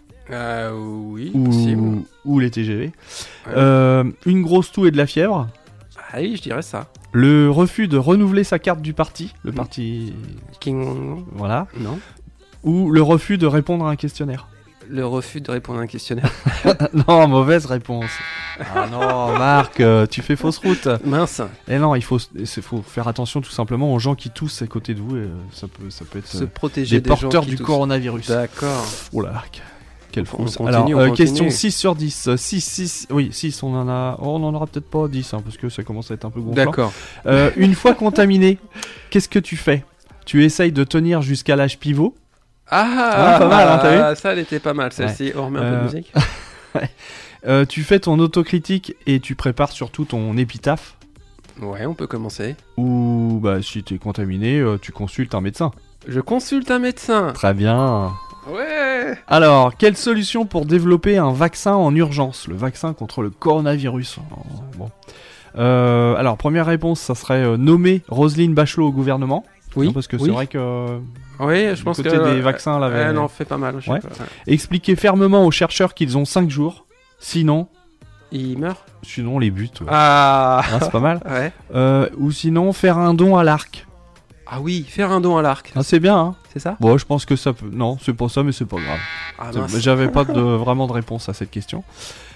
[SPEAKER 4] Oui, possible.
[SPEAKER 5] Ou les TGV. Ouais. Une grosse toux et de la fièvre.
[SPEAKER 4] Ah oui, je dirais ça.
[SPEAKER 5] Le refus de renouveler sa carte du parti. Le parti...
[SPEAKER 4] King...
[SPEAKER 5] Voilà.
[SPEAKER 4] Non.
[SPEAKER 5] Ou le refus de répondre à un questionnaire.
[SPEAKER 4] Le refus de répondre à un questionnaire.
[SPEAKER 5] Non, mauvaise réponse. Ah non, Marc, tu fais fausse route.
[SPEAKER 4] Mince.
[SPEAKER 5] Et non, il faut faire attention tout simplement aux gens qui toussent à côté de vous. Et ça peut être
[SPEAKER 4] se protéger
[SPEAKER 5] des porteurs du coronavirus.
[SPEAKER 4] D'accord.
[SPEAKER 5] Oh là là, quelle fausse.
[SPEAKER 4] Alors,
[SPEAKER 5] question 6 sur 10. 6, oui, 6, on en aura peut-être pas 10, hein, parce que ça commence à être un peu gonflant.
[SPEAKER 4] D'accord.
[SPEAKER 5] Une fois contaminé, qu'est-ce que tu fais ? Tu essayes de tenir jusqu'à l'âge pivot.
[SPEAKER 4] Pas mal, hein, t'as vu ? Ça, elle était pas mal, celle-ci. Ouais. On remet un peu de musique.
[SPEAKER 5] Ouais. Tu fais ton autocritique et tu prépares surtout ton épitaphe.
[SPEAKER 4] Ouais, on peut commencer.
[SPEAKER 5] Ou, si t'es contaminé, tu consultes un médecin.
[SPEAKER 4] Je consulte un médecin.
[SPEAKER 5] Très bien.
[SPEAKER 4] Ouais.
[SPEAKER 5] Alors, quelle solution pour développer un vaccin en urgence ? Le vaccin contre le coronavirus. Bon. Alors, première réponse, ça serait nommer Roselyne Bachelot au gouvernement.
[SPEAKER 4] Oui.
[SPEAKER 5] Parce que c'est vrai que...
[SPEAKER 4] Oui, je pense que...
[SPEAKER 5] côté des vaccins, là...
[SPEAKER 4] Elle en fait pas mal.
[SPEAKER 5] Ouais. Expliquer fermement aux chercheurs qu'ils ont 5 jours. Sinon...
[SPEAKER 4] Ils meurent ?
[SPEAKER 5] Sinon, on les bute. Ouais. C'est pas mal.
[SPEAKER 4] Ouais.
[SPEAKER 5] Ou sinon, faire un don à l'arc.
[SPEAKER 4] Ah oui, faire un don à l'arc.
[SPEAKER 5] C'est bien, hein.
[SPEAKER 4] C'est ça ?
[SPEAKER 5] Bon, je pense que ça peut... Non, c'est pas ça, mais c'est pas grave. J'avais pas vraiment de réponse à cette question.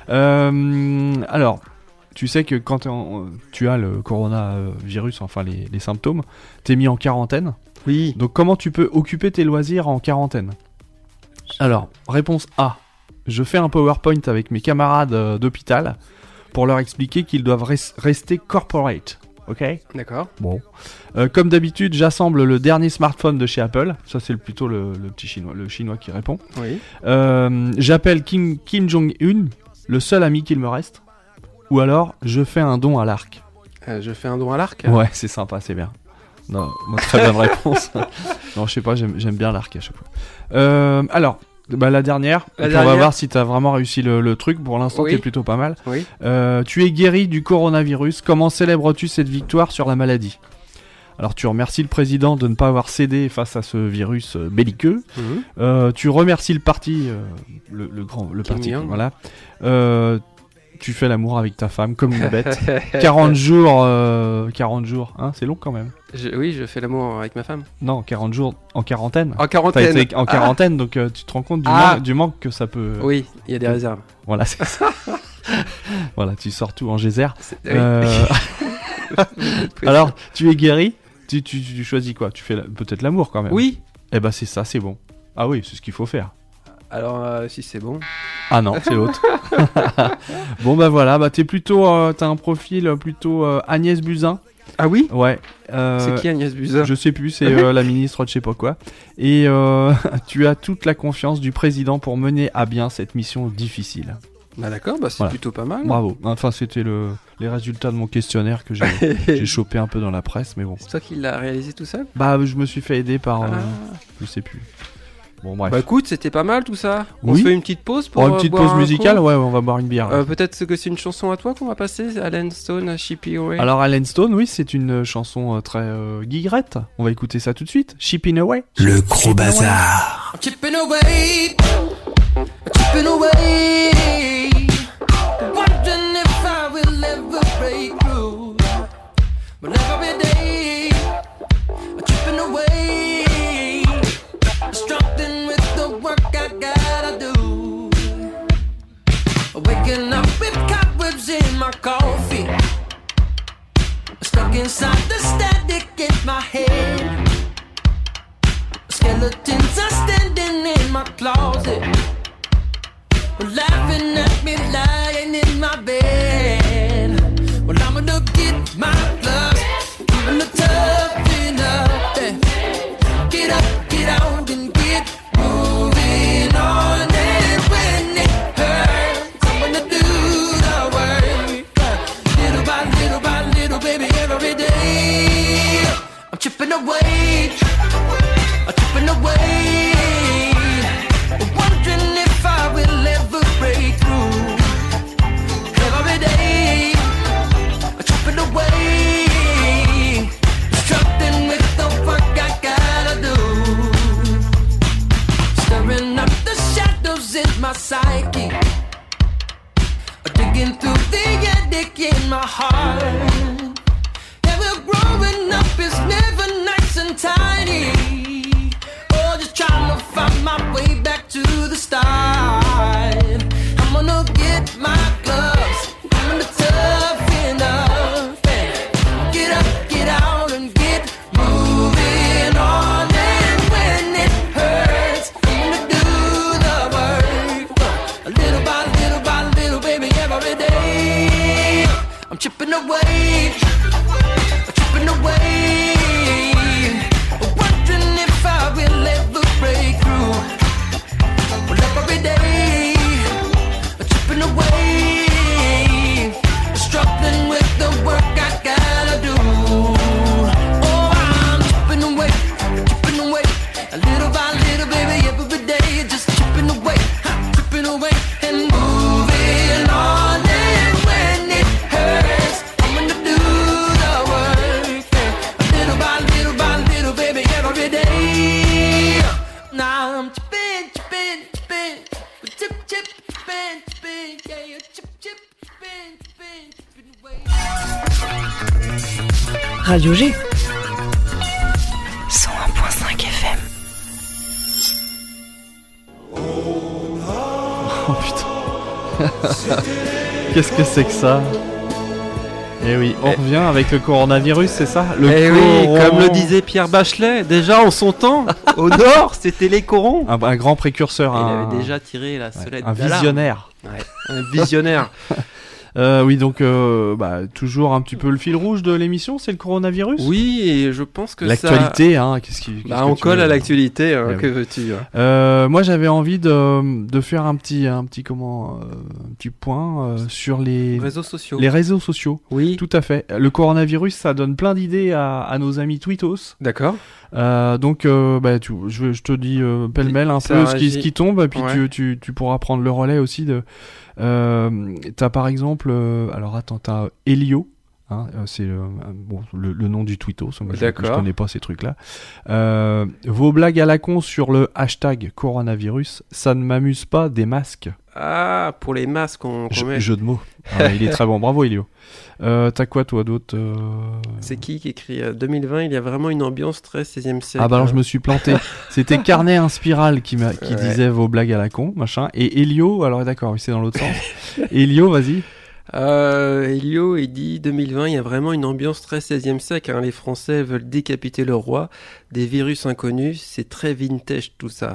[SPEAKER 5] Alors... Tu sais que quand tu as le coronavirus, enfin les symptômes, t'es mis en quarantaine.
[SPEAKER 4] Oui.
[SPEAKER 5] Donc comment tu peux occuper tes loisirs en quarantaine ? Alors, réponse A. Je fais un PowerPoint avec mes camarades d'hôpital pour leur expliquer qu'ils doivent rester corporate. Ok ?
[SPEAKER 4] D'accord.
[SPEAKER 5] Bon. Comme d'habitude, j'assemble le dernier smartphone de chez Apple. Ça, c'est plutôt le petit chinois, le chinois qui répond.
[SPEAKER 4] Oui.
[SPEAKER 5] J'appelle Kim Jong-un, le seul ami qu'il me reste. Ou alors, je fais un don à l'arc.
[SPEAKER 4] Je fais un don à l'arc ?
[SPEAKER 5] Ouais, c'est sympa, c'est bien. Non, très bonne réponse. Non, je sais pas, j'aime bien l'arc à chaque fois. Alors, la dernière. On va voir si t'as vraiment réussi le truc. Pour l'instant, t'es plutôt pas mal.
[SPEAKER 4] Oui.
[SPEAKER 5] Tu es guéri du coronavirus. Comment célèbres-tu cette victoire sur la maladie ? Alors, tu remercies le président de ne pas avoir cédé face à ce virus belliqueux. Tu remercies le parti, le parti, voilà. Tu fais l'amour avec ta femme comme une bête. 40 jours, hein, c'est long quand même.
[SPEAKER 4] Oui, je fais l'amour avec ma femme.
[SPEAKER 5] Non, 40 jours en quarantaine.
[SPEAKER 4] En quarantaine.
[SPEAKER 5] T'as été en quarantaine, donc tu te rends compte du manque que ça peut...
[SPEAKER 4] Oui, il y a des réserves.
[SPEAKER 5] Voilà, c'est ça. Voilà, tu sors tout en geyser. Alors, tu es guéri, tu choisis quoi ? Tu fais peut-être l'amour quand même.
[SPEAKER 4] Oui.
[SPEAKER 5] Eh ben c'est ça, c'est bon. Ah oui, c'est ce qu'il faut faire.
[SPEAKER 4] Alors, si c'est bon.
[SPEAKER 5] Ah non, c'est l'autre. Bon bah voilà, bah t'es plutôt, t'as un profil plutôt Agnès Buzyn.
[SPEAKER 4] Ah oui?
[SPEAKER 5] Ouais.
[SPEAKER 4] C'est qui Agnès Buzyn?
[SPEAKER 5] Je sais plus, c'est la ministre de je sais pas quoi. Et tu as toute la confiance du président pour mener à bien cette mission difficile.
[SPEAKER 4] Bah d'accord, bah c'est plutôt pas mal.
[SPEAKER 5] Bravo. Enfin, c'était les résultats de mon questionnaire que j'ai chopé un peu dans la presse, mais bon.
[SPEAKER 4] C'est toi qui l'as réalisé tout seul?
[SPEAKER 5] Bah je me suis fait aider par... je sais plus. Bon bref.
[SPEAKER 4] Bah écoute, c'était pas mal tout ça. On
[SPEAKER 5] Oui.
[SPEAKER 4] se fait une petite pause pour
[SPEAKER 5] une petite
[SPEAKER 4] boire
[SPEAKER 5] pause
[SPEAKER 4] un
[SPEAKER 5] musicale,
[SPEAKER 4] coup.
[SPEAKER 5] ouais, on va boire une bière.
[SPEAKER 4] Peut-être que c'est une chanson à toi qu'on va passer, Alan Stone, Shipping Away.
[SPEAKER 5] Alors Alan Stone, oui, c'est une chanson très guillerette. On va écouter ça tout de suite. Shipping Away.
[SPEAKER 10] Le gros bazar.
[SPEAKER 11] I'm chipping away, wondering if I will ever break through. But every day, I'm chipping away, struggling with the work I gotta do. Waking up with cobwebs in my coffee, stuck inside the static in my head. Skeletons are standing in my closet, laughing at me lying in my bed. Well, I'm gonna get my gloves, even the tough enough. Get up, get out, and get moving on. And when it hurts, I'm gonna do the work, little by little, baby, every day. I'm chipping away. I'm chipping away, wondering if I will ever break through. Every day, I'm chipping away, struggling with the work I gotta do. Stirring up the shadows in my psyche, digging through the attic in my heart. Yeah, well, growing up is never nice and tidy. Trying to find my way back to the start. I'm gonna get my gloves, I'm gonna tough enough. Get up, get out, and get moving on. And when it hurts, I'm gonna do the work, little by little, baby, every day. I'm chipping away, chipping away, wondering if I will ever break through. Well, every day, chipping away, struggling with the work I gotta do. Oh, I'm chipping away, little by little, baby, every day, just chipping away, and moving on. And when it hurts, I'm gonna do the work, little by little, baby, every day. Now I'm chipping, yeah, you chip, chipping away.
[SPEAKER 12] Radio G 101.5 FM.
[SPEAKER 5] Oh putain. Qu'est-ce que c'est que ça? Eh oui, on revient avec le coronavirus, c'est ça?
[SPEAKER 4] Oui, comme le disait Pierre Bachelet, déjà en son temps, au nord, c'était les corons.
[SPEAKER 5] Un grand précurseur.
[SPEAKER 4] Il avait déjà tiré la sonnette
[SPEAKER 5] un
[SPEAKER 4] d'alarme.
[SPEAKER 5] visionnaire.
[SPEAKER 4] Ouais, un visionnaire.
[SPEAKER 5] Oui, donc toujours un petit peu le fil rouge de l'émission, c'est le coronavirus.
[SPEAKER 4] Oui, et je pense que
[SPEAKER 5] l'actualité,
[SPEAKER 4] ça...
[SPEAKER 5] hein,
[SPEAKER 4] on colle à l'actualité, hein, que veux-tu,
[SPEAKER 5] hein. Moi, j'avais envie de faire un petit point sur les
[SPEAKER 4] réseaux sociaux.
[SPEAKER 5] Les réseaux sociaux.
[SPEAKER 4] Oui,
[SPEAKER 5] tout à fait. Le coronavirus, ça donne plein d'idées à nos amis tweetos.
[SPEAKER 4] D'accord.
[SPEAKER 5] Je te dis pêle-mêle un peu ce qui tombe, et puis
[SPEAKER 4] ouais.
[SPEAKER 5] tu pourras prendre le relais aussi de. T'as par exemple, t'as Elio, hein, c'est le nom du tweetos. Je connais pas ces trucs-là. Vos blagues à la con sur le hashtag coronavirus, ça ne m'amuse pas des masques.
[SPEAKER 4] Ah, pour les masques, on met.
[SPEAKER 5] Jeu de mots. Ah, il est très bon, bravo Elio. T'as quoi toi d'autre
[SPEAKER 4] C'est qui écrit 2020, il y a vraiment une ambiance très 16e siècle.
[SPEAKER 5] Ah bah alors je me suis planté. C'était Carnet Inspiral qui disait vos blagues à la con, machin. Et Elio, alors d'accord, c'est dans l'autre sens. Elio, vas-y.
[SPEAKER 4] Elio, il dit 2020, il y a vraiment une ambiance très 16e siècle. Hein. Les Français veulent décapiter le roi, des virus inconnus, c'est très vintage tout ça.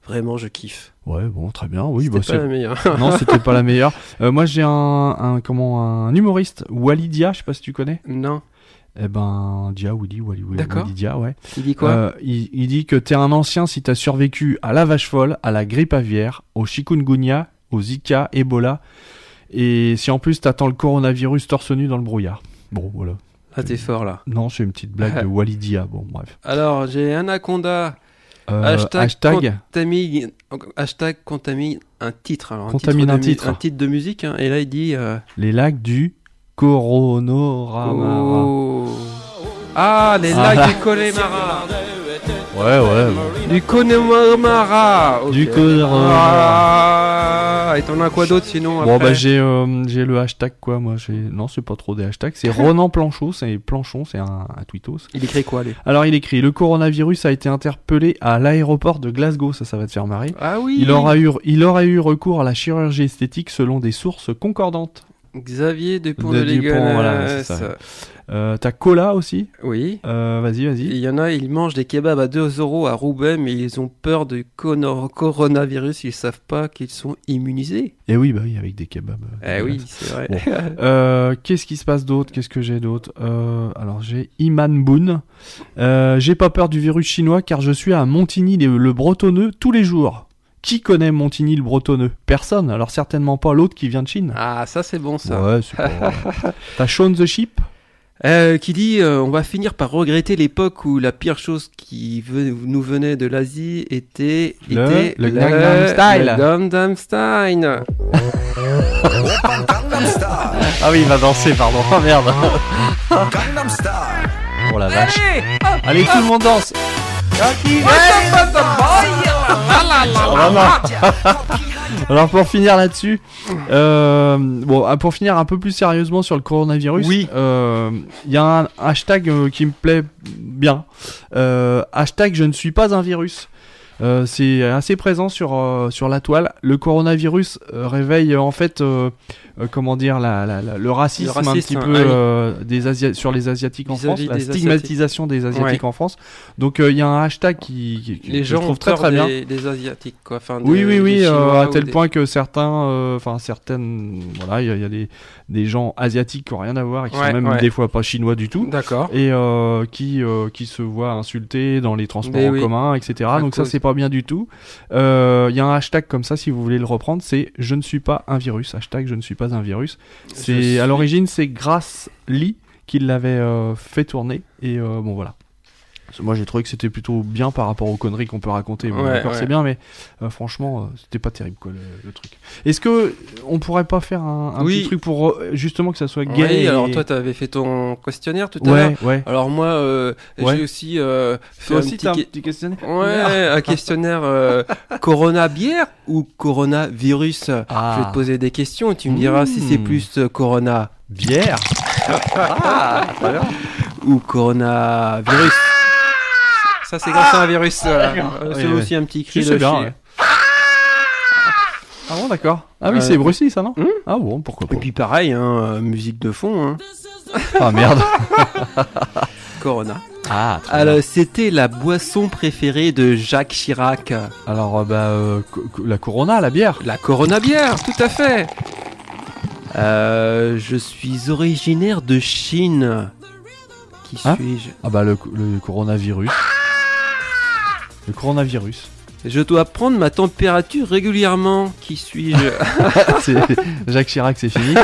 [SPEAKER 4] Vraiment, je kiffe.
[SPEAKER 5] Ouais, bon, très bien. Oui,
[SPEAKER 4] C'était pas la meilleure.
[SPEAKER 5] Non, c'était pas la meilleure. Moi, j'ai un humoriste, Walidia, je sais pas si tu connais.
[SPEAKER 4] Non.
[SPEAKER 5] Eh ben,
[SPEAKER 4] D'accord.
[SPEAKER 5] Walidia, ouais.
[SPEAKER 4] Il dit quoi
[SPEAKER 5] il dit que t'es un ancien si t'as survécu à la vache folle, à la grippe aviaire, au chikungunya, au Zika, Ebola, et si en plus t'attends le coronavirus torse nu dans le brouillard. Bon, voilà.
[SPEAKER 4] Ah, t'es fort là.
[SPEAKER 5] Non, c'est une petite blague de Walidia. Bon, bref.
[SPEAKER 4] Alors, j'ai Anaconda.
[SPEAKER 5] Hashtag
[SPEAKER 4] contamine un titre. Alors,
[SPEAKER 5] Contamine un titre.
[SPEAKER 4] Un titre de musique. Hein, et là, il dit...
[SPEAKER 5] Les lacs du Coronoramara.
[SPEAKER 4] Oh. Ah, les lacs du Connemara.
[SPEAKER 5] Ouais.
[SPEAKER 4] Du Connemara. Okay.
[SPEAKER 5] Du Connemara.
[SPEAKER 4] Et t'en as quoi d'autre sinon
[SPEAKER 5] Bon,
[SPEAKER 4] après
[SPEAKER 5] bah j'ai le hashtag quoi, moi. Non, c'est pas trop des hashtags. C'est Ronan Planchot, c'est un tweetos.
[SPEAKER 4] Il écrit quoi, lui?
[SPEAKER 5] Alors, il écrit: le coronavirus a été interpellé à l'aéroport de Glasgow. Ça va te faire marrer.
[SPEAKER 4] Ah oui.
[SPEAKER 5] Il aurait eu recours à la chirurgie esthétique selon des sources concordantes.
[SPEAKER 4] Xavier Dupont de Ligonnès.
[SPEAKER 5] Voilà, c'est ça. T'as Cola aussi.
[SPEAKER 4] Oui.
[SPEAKER 5] Vas-y.
[SPEAKER 4] Il y en a, ils mangent des kebabs à 2 € à Roubaix, mais ils ont peur du coronavirus, ils savent pas qu'ils sont immunisés.
[SPEAKER 5] Et oui, bah oui, avec des kebabs.
[SPEAKER 4] Oui, c'est vrai.
[SPEAKER 5] Bon. Qu'est-ce qui se passe d'autre? Qu'est-ce que j'ai d'autre? Alors j'ai Iman Boone. J'ai pas peur du virus chinois car je suis à Montigny le Bretonneux tous les jours. Qui connaît Montigny le Bretonneux? Personne, alors certainement pas l'autre qui vient de Chine.
[SPEAKER 4] Ah, ça c'est bon ça.
[SPEAKER 5] Ouais, c'est pas... T'as Shaun the Sheep
[SPEAKER 4] qui dit on va finir par regretter l'époque où la pire chose qui nous venait de l'Asie était
[SPEAKER 5] le Gangnam Style.
[SPEAKER 4] Le Gangnam Style.
[SPEAKER 5] Ah oui, il va danser, pardon. Oh merde. Oh la vache. Allez, tout le monde danse. Alors pour finir là-dessus, pour finir un peu plus sérieusement sur le coronavirus,
[SPEAKER 4] oui,
[SPEAKER 5] y a un hashtag qui me plaît bien. Hashtag je ne suis pas un virus. C'est assez présent sur la toile. Le coronavirus réveille en fait le racisme un petit peu sur les Asiatiques en France, la stigmatisation des Asiatiques en France. Donc il y a un hashtag qui
[SPEAKER 4] les
[SPEAKER 5] je
[SPEAKER 4] gens
[SPEAKER 5] trouve très bien.
[SPEAKER 4] Des Asiatiques quoi. Enfin,
[SPEAKER 5] Oui,
[SPEAKER 4] Chinois,
[SPEAKER 5] à tel point que certaines, voilà, il y a des gens asiatiques qui ont rien à voir et qui sont même des fois pas chinois du tout.
[SPEAKER 4] D'accord.
[SPEAKER 5] Et qui se voient insultés dans les transports en commun, etc. Donc ça c'est pas bien du tout. Il y a un hashtag comme ça si vous voulez le reprendre, c'est je ne suis pas un virus. Hashtag je ne suis pas un virus. À l'origine c'est Grace Lee qui l'avait fait tourner et bon voilà. Moi j'ai trouvé que c'était plutôt bien par rapport aux conneries qu'on peut raconter. Bon, d'accord, c'est bien, mais franchement c'était pas terrible quoi le truc. Est-ce que on pourrait pas faire un petit truc pour justement que ça soit gay?
[SPEAKER 4] Oui, alors toi t'avais fait ton questionnaire tout à l'heure.
[SPEAKER 5] Ouais.
[SPEAKER 4] Alors moi j'ai aussi fait un petit
[SPEAKER 5] questionnaire.
[SPEAKER 4] Ouais, un questionnaire Corona bière ou coronavirus. Je vais te poser des questions et tu me diras si c'est plus Corona
[SPEAKER 5] bière
[SPEAKER 4] ou coronavirus. Ça c'est grâce à un virus. C'est aussi un petit cri de chien.
[SPEAKER 5] Ouais. Ah bon, d'accord. Ah oui, c'est Bruxelles ça, non? Ah bon, pourquoi pas.
[SPEAKER 4] Et puis pareil, musique de fond.
[SPEAKER 5] Ah merde.
[SPEAKER 4] Corona.
[SPEAKER 5] Ah.
[SPEAKER 4] Alors c'était la boisson préférée de Jacques Chirac.
[SPEAKER 5] Alors la Corona, la bière.
[SPEAKER 4] La Corona bière, tout à fait. Je suis originaire de Chine. Qui suis-je?
[SPEAKER 5] Ah bah le coronavirus. Le coronavirus.
[SPEAKER 4] Je dois prendre ma température régulièrement. Qui suis-je?
[SPEAKER 5] C'est Jacques Chirac, c'est fini.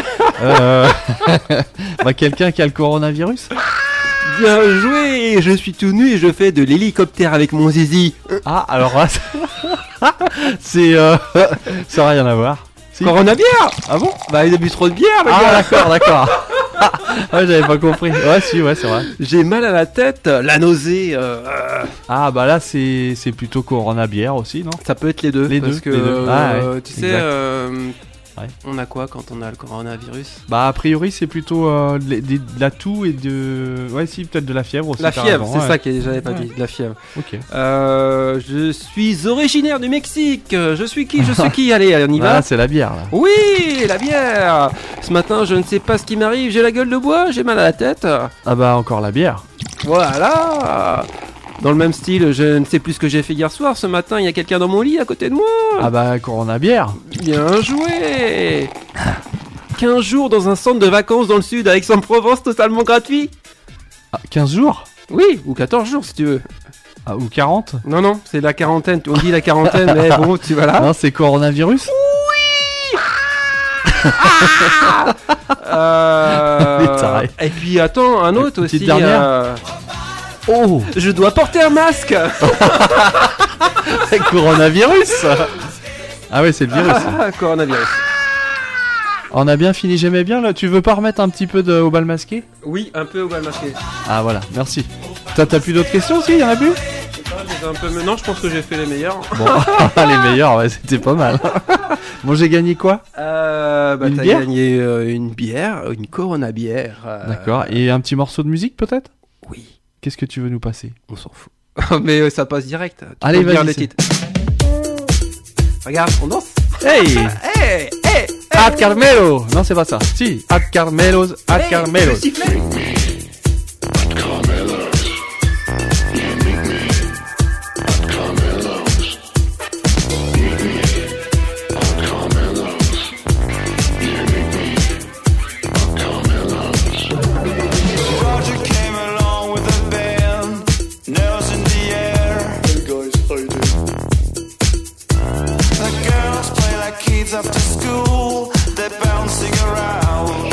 [SPEAKER 5] Quelqu'un qui a le coronavirus?
[SPEAKER 4] Bien joué. Je suis tout nu et je fais de l'hélicoptère avec mon zizi.
[SPEAKER 5] Ah, alors là, c'est ça n'a rien à voir.
[SPEAKER 4] Si. Corona bière.
[SPEAKER 5] Ah bon?
[SPEAKER 4] Bah il a bu trop de bière le
[SPEAKER 5] gars. D'accord. Ouais, j'avais pas compris. Ouais, si, ouais, c'est vrai.
[SPEAKER 4] J'ai mal à la tête, la nausée.
[SPEAKER 5] Ah bah là c'est plutôt Corona bière aussi, non?
[SPEAKER 4] Ça peut être les deux. Parce que tu sais, on a quoi quand on a le coronavirus?
[SPEAKER 5] Bah a priori c'est plutôt de la toux et de... Ouais si, peut-être de la fièvre aussi.
[SPEAKER 4] La fièvre, c'est ça que j'avais pas dit, de la fièvre.
[SPEAKER 5] Ok.
[SPEAKER 4] Je suis originaire du Mexique. Je suis qui? Allez, on y va.
[SPEAKER 5] Ah c'est la bière là.
[SPEAKER 4] Oui, la bière. Ce matin je ne sais pas ce qui m'arrive, j'ai la gueule de bois, j'ai mal à la tête.
[SPEAKER 5] Ah bah encore la bière.
[SPEAKER 4] Voilà. Dans le même style, je ne sais plus ce que j'ai fait hier soir. Ce matin, il y a quelqu'un dans mon lit à côté de moi.
[SPEAKER 5] Ah bah, Corona bière.
[SPEAKER 4] Bien joué. 15 jours dans un centre de vacances dans le sud, à Aix-en-Provence, totalement gratuit.
[SPEAKER 5] Ah, 15 jours?
[SPEAKER 4] Oui, ou 14 jours si tu veux.
[SPEAKER 5] Ah, ou 40?
[SPEAKER 4] Non, c'est la quarantaine. On dit la quarantaine, mais bon, tu vas là.
[SPEAKER 5] Non, c'est coronavirus?
[SPEAKER 4] Oui. Et puis attends, un autre aussi.
[SPEAKER 5] Dernière. Oh,
[SPEAKER 4] je dois porter un masque.
[SPEAKER 5] Coronavirus. Ah ouais, c'est le virus.
[SPEAKER 4] Coronavirus.
[SPEAKER 5] On a bien fini, j'aimais bien là. Tu veux pas remettre un petit peu au bal masqué?
[SPEAKER 4] Oui, un peu au bal masqué.
[SPEAKER 5] Ah voilà, merci. T'as plus d'autres questions aussi? Y'en a plus?
[SPEAKER 4] Non, je pense que j'ai fait les meilleurs.
[SPEAKER 5] Bon, les meilleurs, ouais, c'était pas mal. Bon, j'ai gagné quoi?
[SPEAKER 4] T'as gagné une bière, une Corona bière.
[SPEAKER 5] D'accord, et un petit morceau de musique peut-être?
[SPEAKER 4] Oui.
[SPEAKER 5] Qu'est-ce que tu veux nous passer?
[SPEAKER 4] On s'en fout. Mais ça passe direct.
[SPEAKER 5] Allez, vas-y.
[SPEAKER 4] Les titres. Regarde, on danse.
[SPEAKER 5] Hey, Ad Carmelo. Non, c'est pas ça. Si, Ad Carmelos, Ad Carmelos.
[SPEAKER 8] After school, they're bouncing around.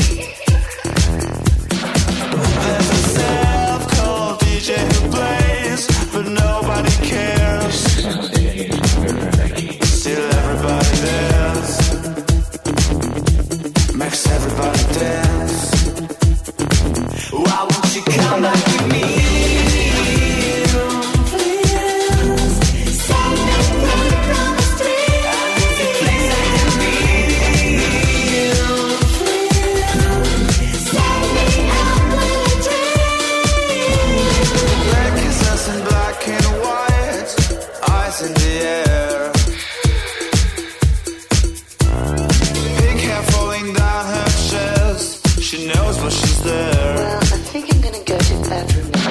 [SPEAKER 8] There's a self-called DJ who plays, but nobody cares. Still everybody dance, makes everybody dance. Why won't you come back with me? In the air, pink hair falling down her chest. She knows but she's there. Well, I think I'm gonna go to the bathroom now.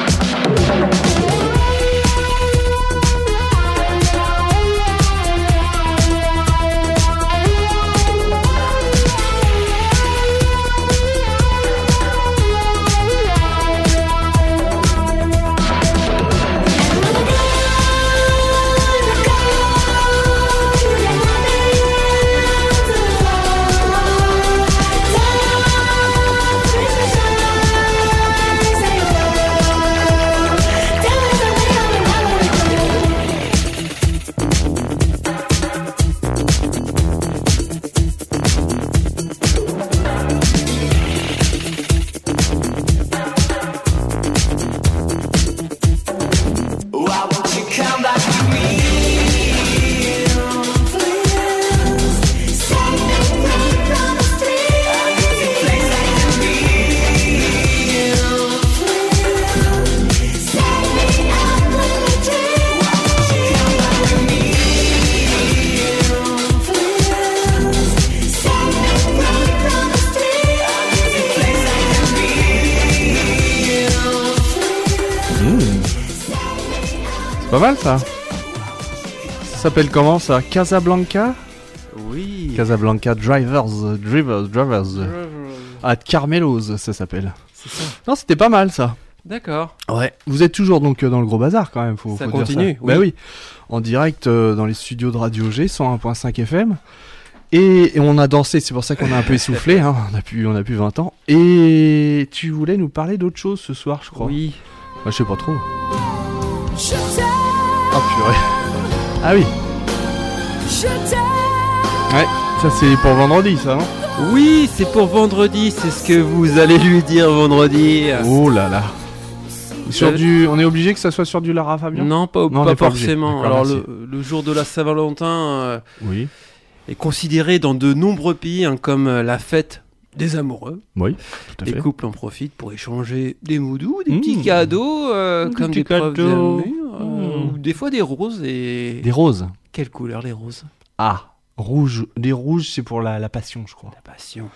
[SPEAKER 5] Pas mal ça. Ça s'appelle comment ça? Casablanca?
[SPEAKER 4] Oui.
[SPEAKER 5] Casablanca Drivers. À Carmelos ça s'appelle.
[SPEAKER 4] C'est ça.
[SPEAKER 5] Non, c'était pas mal ça.
[SPEAKER 4] D'accord.
[SPEAKER 5] Ouais. Vous êtes toujours donc dans le gros bazar quand même. Faut
[SPEAKER 4] continue.
[SPEAKER 5] Dire ça. Oui. Bah oui. En direct dans les studios de Radio G 101.5 FM. Et on a dansé, c'est pour ça qu'on a un peu essoufflé, hein. On a plus 20 ans. Et tu voulais nous parler d'autre chose ce soir, je crois.
[SPEAKER 4] Oui.
[SPEAKER 5] Bah, je sais pas trop. Oh purée. Ah oui. Ouais, ça c'est pour vendredi, ça, non?
[SPEAKER 4] Oui, c'est pour vendredi, c'est ce que vous allez lui dire vendredi.
[SPEAKER 5] Oh là là. On est obligé que ça soit sur du Lara Fabian?
[SPEAKER 4] Non, pas forcément. Alors le jour de la Saint-Valentin
[SPEAKER 5] oui.
[SPEAKER 4] est considéré dans de nombreux pays comme la fête des amoureux.
[SPEAKER 5] Oui, tout à fait.
[SPEAKER 4] Les couples en profitent pour échanger des moudous, des petits cadeaux comme des preuves d'amour, ou des fois des roses. Des
[SPEAKER 5] roses?
[SPEAKER 4] Quelle couleur les roses?
[SPEAKER 5] Ah, rouge. Les rouges, c'est pour la passion, je crois.
[SPEAKER 4] La passion.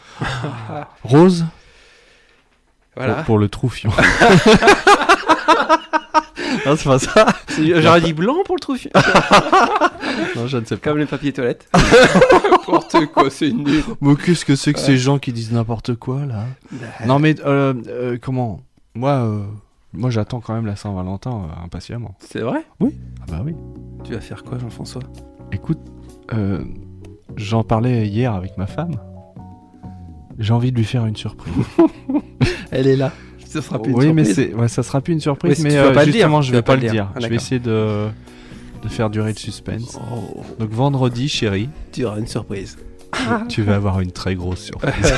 [SPEAKER 5] Rose?
[SPEAKER 4] Voilà.
[SPEAKER 5] Pour le troufion. Non, c'est pas ça.
[SPEAKER 4] J'aurais dit blanc pour le trou.
[SPEAKER 5] Non, je ne sais pas.
[SPEAKER 4] Comme les papiers toilettes. N'importe quoi, c'est nul.
[SPEAKER 5] Mais qu'est-ce que c'est que ces gens qui disent n'importe quoi, là? Non, mais comment? Moi, j'attends quand même la Saint-Valentin impatiemment.
[SPEAKER 4] C'est vrai?
[SPEAKER 5] Oui. Ah bah oui.
[SPEAKER 4] Tu vas faire quoi, Jean-François?
[SPEAKER 5] Écoute, j'en parlais hier avec ma femme. J'ai envie de lui faire une surprise.
[SPEAKER 4] Elle est là. Ça sera plus une
[SPEAKER 5] oui,
[SPEAKER 4] surprise.
[SPEAKER 5] mais ça sera plus une surprise.
[SPEAKER 4] Oui,
[SPEAKER 5] mais
[SPEAKER 4] tu vas pas le
[SPEAKER 5] justement,
[SPEAKER 4] dire.
[SPEAKER 5] je vais pas le dire.
[SPEAKER 4] Ah,
[SPEAKER 5] Je vais essayer de faire durer le suspense.
[SPEAKER 4] Oh.
[SPEAKER 5] Donc vendredi, chérie,
[SPEAKER 4] Tu auras une surprise.
[SPEAKER 5] tu vas avoir une très grosse surprise.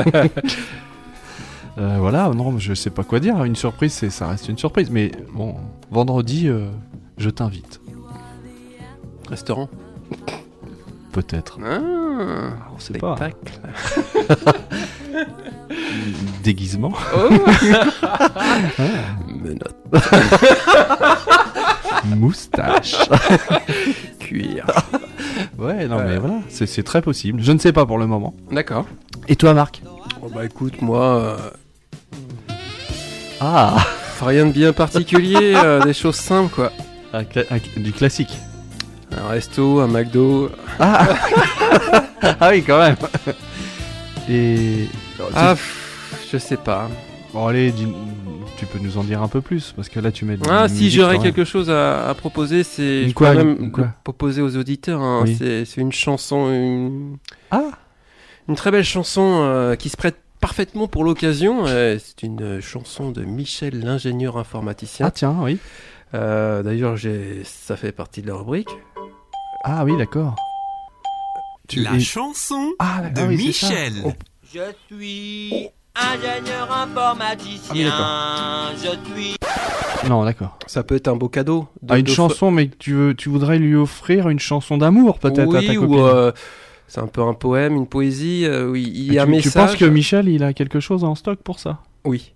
[SPEAKER 5] Voilà, non, je sais pas quoi dire. Une surprise, ça reste une surprise. Mais bon, vendredi, je t'invite.
[SPEAKER 4] Restaurant.
[SPEAKER 5] Peut-être.
[SPEAKER 4] On
[SPEAKER 5] sait pas.
[SPEAKER 4] Spectacle.
[SPEAKER 5] Déguisement.
[SPEAKER 4] Oh. Menottes.
[SPEAKER 5] Moustache.
[SPEAKER 4] Cuir.
[SPEAKER 5] Ouais, non, mais voilà, c'est très possible. Je ne sais pas pour le moment.
[SPEAKER 4] D'accord.
[SPEAKER 5] Et toi, Marc?
[SPEAKER 4] Oh, bah écoute, moi.
[SPEAKER 5] Ah.
[SPEAKER 4] Rien de bien particulier, des choses simples quoi.
[SPEAKER 5] Du classique.
[SPEAKER 4] Un resto, un McDo.
[SPEAKER 5] Ah. Ah oui, quand même. Et.
[SPEAKER 4] Je sais pas.
[SPEAKER 5] Bon, allez, tu peux nous en dire un peu plus parce que là, tu mets.
[SPEAKER 4] Si j'aurais quelque chose à proposer, c'est. Je peux même proposer aux auditeurs. Hein,
[SPEAKER 5] oui.
[SPEAKER 4] C'est une chanson. Une très belle chanson qui se prête parfaitement pour l'occasion. C'est une chanson de Michel, l'ingénieur informaticien.
[SPEAKER 5] Ah, tiens, oui.
[SPEAKER 4] D'ailleurs, ça fait partie de la rubrique.
[SPEAKER 5] Ah, oui, d'accord.
[SPEAKER 10] La chanson de
[SPEAKER 5] oui,
[SPEAKER 10] Michel.
[SPEAKER 11] Je suis ingénieur informaticien. Je suis.
[SPEAKER 5] Non, d'accord.
[SPEAKER 4] Ça peut être un beau cadeau.
[SPEAKER 5] Une chanson, mais tu voudrais lui offrir une chanson d'amour, peut-être, à ta copine.
[SPEAKER 4] Ou c'est un peu un poème, une poésie. Oui, il y a un message.
[SPEAKER 5] Tu penses que Michel, il a quelque chose en stock pour ça?
[SPEAKER 4] Oui.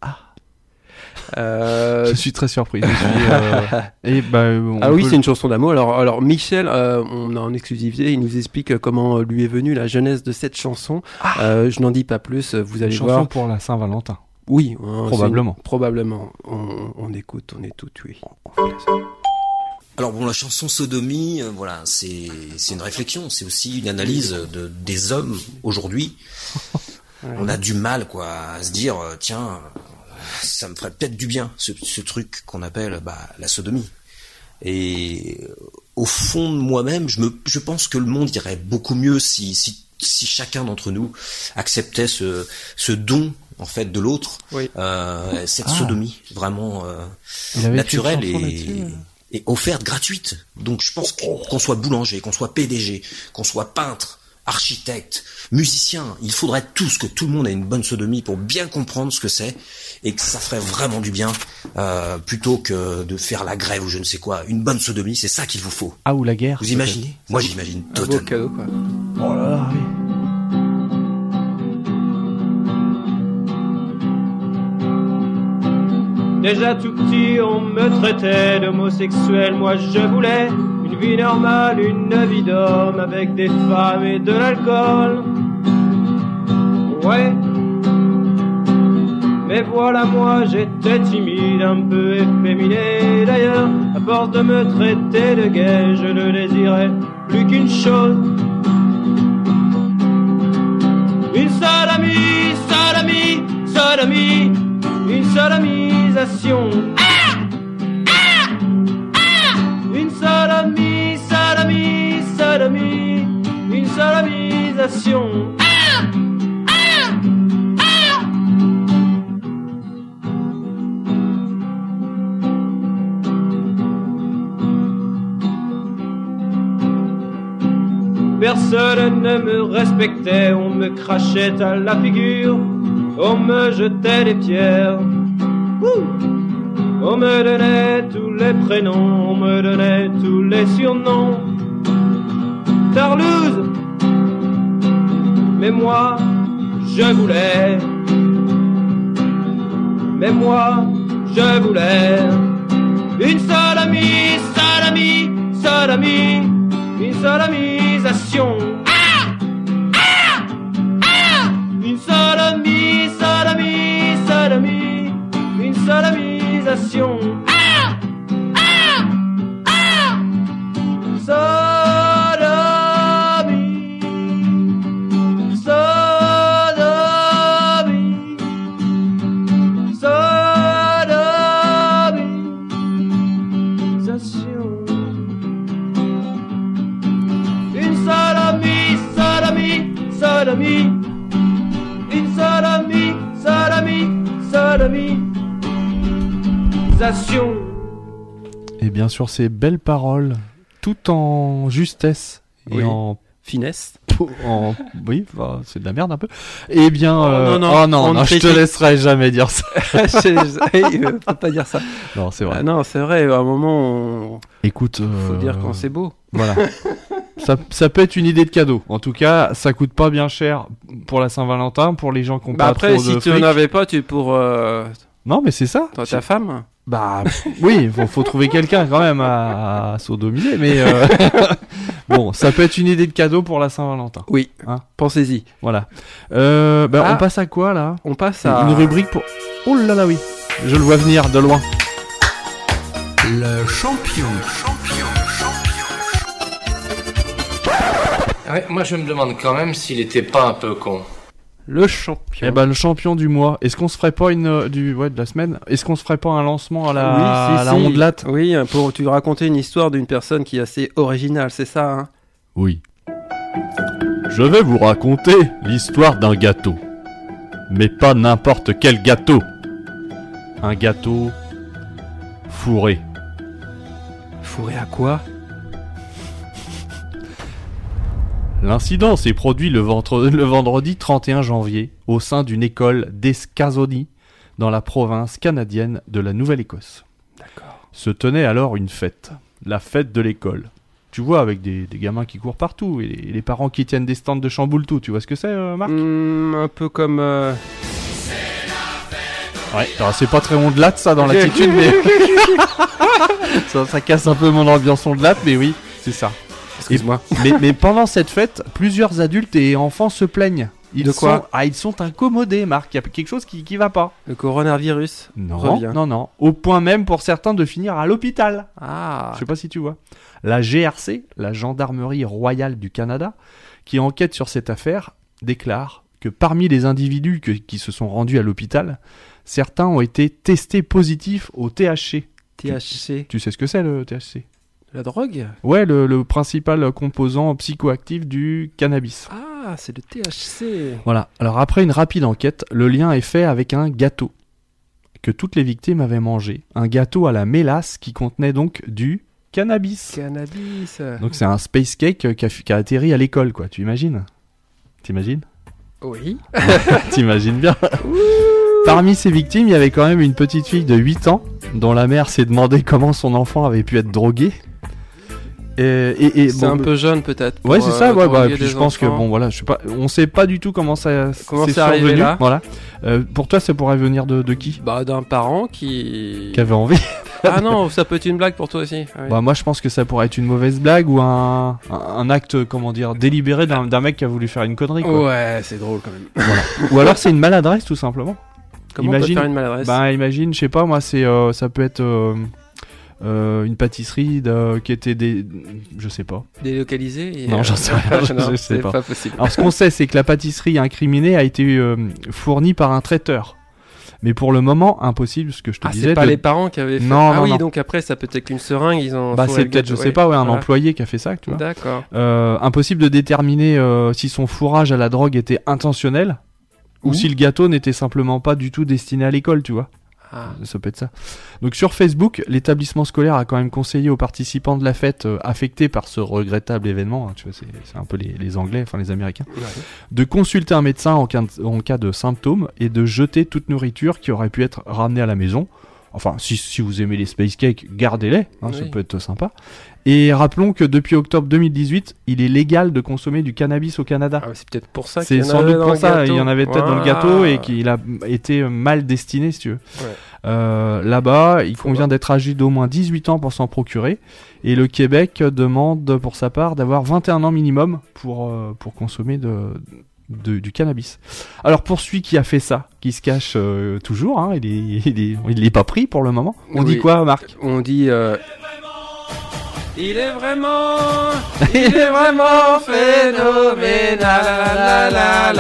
[SPEAKER 5] Je suis très surpris. Oui,
[SPEAKER 4] c'est une chanson d'amour. Alors Michel, on a en exclusivité, il nous explique comment lui est venue la jeunesse de cette chanson. Je n'en dis pas plus, vous allez voir.
[SPEAKER 5] Chanson pour la Saint-Valentin.
[SPEAKER 4] Oui,
[SPEAKER 5] probablement.
[SPEAKER 4] Probablement. On écoute, on est tout oui.
[SPEAKER 13] Alors bon, la chanson Sodomie, voilà, c'est une réflexion, c'est aussi une analyse des hommes aujourd'hui. On a du mal, quoi, à se dire, tiens, ça me ferait peut-être du bien, ce truc qu'on appelle la sodomie. Et au fond de moi-même, je pense que le monde irait beaucoup mieux si chacun d'entre nous acceptait ce don en fait de l'autre, cette sodomie vraiment naturelle et offerte gratuite. Donc je pense qu'on soit boulanger, qu'on soit PDG, qu'on soit peintre, architecte, musicien, il faudrait tous que tout le monde ait une bonne sodomie pour bien comprendre ce que c'est et que ça ferait vraiment du bien plutôt que de faire la grève ou je ne sais quoi. Une bonne sodomie, c'est ça qu'il vous faut.
[SPEAKER 5] Ah, ou la guerre.
[SPEAKER 13] Vous imaginez? Moi j'imagine totalement.
[SPEAKER 4] Un beau cadeau, quoi.
[SPEAKER 5] Oh là là, oui.
[SPEAKER 14] Déjà tout petit, on me traitait d'homosexuel. Moi, je voulais une vie normale, une vie d'homme avec des femmes et de l'alcool. Ouais. Mais voilà, moi, j'étais timide, un peu efféminé. D'ailleurs, à force de me traiter de gay, je ne désirais plus qu'une chose. Une sodomie, sodomie, sodomie. Une sodomisation. Une sodomie, sodomie, sodomie. Une sodomisation. Personne ne me respectait, on me crachait à la figure. On me jetait des pierres, on me donnait tous les prénoms, on me donnait tous les surnoms. Tarlouse, mais moi, je voulais. Mais moi, je voulais. Une sodomie, sodomie, sodomie. Une sodomisation. Une sodomie, sodomie, sodomie, une sodomisation. sodomisation.
[SPEAKER 5] Et bien sûr, ces belles paroles, tout en justesse et
[SPEAKER 4] Oui.
[SPEAKER 5] en
[SPEAKER 4] finesse.
[SPEAKER 5] Oui, bah, c'est de la merde un peu. Eh bien,
[SPEAKER 4] non,
[SPEAKER 5] je te laisserai jamais dire ça.
[SPEAKER 4] Faut pas dire ça.
[SPEAKER 5] Non, c'est vrai.
[SPEAKER 4] Non, c'est vrai. À un moment,
[SPEAKER 5] Écoute,
[SPEAKER 4] faut dire quand c'est beau.
[SPEAKER 5] Voilà. ça peut être une idée de cadeau. En tout cas, ça coûte pas bien cher pour la Saint-Valentin, pour les gens qui ont pas
[SPEAKER 4] Après,
[SPEAKER 5] trop de
[SPEAKER 4] si tu
[SPEAKER 5] fric.
[SPEAKER 4] en avais pas, tu pour.
[SPEAKER 5] Non, mais c'est ça.
[SPEAKER 4] Ta femme.
[SPEAKER 5] Bah oui, faut trouver quelqu'un quand même à sodomiser, mais bon, ça peut être une idée de cadeau pour la Saint-Valentin.
[SPEAKER 4] Oui,
[SPEAKER 5] hein,
[SPEAKER 4] pensez-y.
[SPEAKER 5] Voilà. On passe à quoi là?
[SPEAKER 4] On passe à
[SPEAKER 5] une rubrique pour. Oh là là, oui. Je le vois venir de loin.
[SPEAKER 10] Le champion.
[SPEAKER 15] Ouais, moi je me demande quand même s'il était pas un peu con.
[SPEAKER 4] Le champion.
[SPEAKER 5] Eh ben le champion du mois. Est-ce qu'on se ferait pas de la semaine? Est-ce qu'on se ferait pas un lancement à la ondelate?
[SPEAKER 4] Oui, pour tu raconter une histoire d'une personne qui est assez originale, c'est ça, hein?
[SPEAKER 5] Oui. Je vais vous raconter l'histoire d'un gâteau. Mais pas n'importe quel gâteau. Un gâteau fourré.
[SPEAKER 4] Fourré à quoi?
[SPEAKER 5] L'incident s'est produit le vendredi 31 janvier au sein d'une école d'Escasoni dans la province canadienne de la Nouvelle-Écosse.
[SPEAKER 4] D'accord.
[SPEAKER 5] Se tenait alors une fête, la fête de l'école. Tu vois, avec des gamins qui courent partout et les parents qui tiennent des stands de chamboule-tout. Tu vois ce que c'est, Marc?
[SPEAKER 4] Un peu comme...
[SPEAKER 5] Ouais, alors c'est pas très ondelate ça dans l'attitude, mais... ça casse un peu mon ambiance ondelate, mais oui, c'est ça.
[SPEAKER 4] Excuse-moi.
[SPEAKER 5] Mais pendant cette fête, plusieurs adultes et enfants se plaignent.
[SPEAKER 4] De quoi?
[SPEAKER 5] Ils sont incommodés, Marc. Il y a quelque chose qui va pas.
[SPEAKER 4] Le coronavirus revient.
[SPEAKER 5] Non. Au point même pour certains de finir à l'hôpital.
[SPEAKER 4] Ah.
[SPEAKER 5] Je sais pas si tu vois. La GRC, la Gendarmerie Royale du Canada, qui enquête sur cette affaire, déclare que parmi les individus qui se sont rendus à l'hôpital, certains ont été testés positifs au THC.
[SPEAKER 4] THC.
[SPEAKER 5] Tu sais ce que c'est le THC?
[SPEAKER 4] La drogue?
[SPEAKER 5] Ouais, le principal composant psychoactif du cannabis.
[SPEAKER 4] Ah, c'est le THC.
[SPEAKER 5] Voilà. Alors après une rapide enquête, le lien est fait avec un gâteau que toutes les victimes avaient mangé. Un gâteau à la mélasse qui contenait donc du cannabis.
[SPEAKER 4] Cannabis.
[SPEAKER 5] Donc c'est un space cake qui a atterri à l'école, quoi. Tu imagines? T'imagines?
[SPEAKER 4] Oui.
[SPEAKER 5] T'imagines bien. Parmi ces victimes, il y avait quand même une petite fille de 8 ans dont la mère s'est demandé comment son enfant avait pu être drogué.
[SPEAKER 4] C'est un peu jeune peut-être.
[SPEAKER 5] Ouais, c'est ça. Ouais, puis je pense que bon, voilà, je sais pas, on sait pas du tout comment c'est
[SPEAKER 4] arrivé là.
[SPEAKER 5] Voilà. Pour toi, ça pourrait venir de qui?
[SPEAKER 4] Bah, d'un parent qui
[SPEAKER 5] avait envie.
[SPEAKER 4] Ah non, ça peut être une blague pour toi aussi. Ah oui.
[SPEAKER 5] Bah moi, je pense que ça pourrait être une mauvaise blague ou un acte, comment dire, délibéré d'un mec qui a voulu faire une connerie, quoi.
[SPEAKER 4] Ouais, c'est drôle quand même.
[SPEAKER 5] Voilà. Ou alors c'est une maladresse tout simplement.
[SPEAKER 4] Comment on peut faire une maladresse?
[SPEAKER 5] Bah imagine, je sais pas moi, c'est ça peut être une pâtisserie qui était je sais pas.
[SPEAKER 4] Délocalisée
[SPEAKER 5] Non, j'en sais rien. je sais pas.
[SPEAKER 4] Pas possible.
[SPEAKER 5] Alors ce qu'on sait, c'est que la pâtisserie incriminée a été fournie par un traiteur. Mais pour le moment, impossible, ce que je te disais.
[SPEAKER 4] C'est pas les parents qui avaient fait.
[SPEAKER 5] Non,
[SPEAKER 4] oui,
[SPEAKER 5] non.
[SPEAKER 4] donc après, ça peut être qu'une seringue, ils ont.
[SPEAKER 5] Bah c'est peut-être, je sais pas, un employé qui a fait ça, tu vois.
[SPEAKER 4] D'accord.
[SPEAKER 5] Impossible de déterminer si son fourrage à la drogue était intentionnel ou si le gâteau n'était simplement pas du tout destiné à l'école, tu vois.
[SPEAKER 4] Ah.
[SPEAKER 5] Ça peut être ça. Donc sur Facebook, l'établissement scolaire a quand même conseillé aux participants de la fête affectés par ce regrettable événement, hein, tu vois, c'est un peu les Anglais, enfin les Américains, de consulter un médecin en cas de symptômes et de jeter toute nourriture qui aurait pu être ramenée à la maison. Enfin, si vous aimez les space cakes, gardez-les, hein, ça peut être sympa. Et rappelons que depuis octobre 2018, il est légal de consommer du cannabis au Canada.
[SPEAKER 4] Ah, c'est peut-être pour ça
[SPEAKER 5] qu'il y en avait. C'est sans doute pour ça, il y en avait peut-être dans le gâteau et qu'il a été mal destiné, si tu veux. Ouais. Là-bas, il convient d'être âgé d'au moins 18 ans pour s'en procurer. Et le Québec demande pour sa part d'avoir 21 ans minimum pour consommer du cannabis. Alors pour celui qui a fait ça, qui se cache toujours, hein, il est pas pris pour le moment. On dit quoi, Marc?
[SPEAKER 4] On dit il est vraiment phénoménal,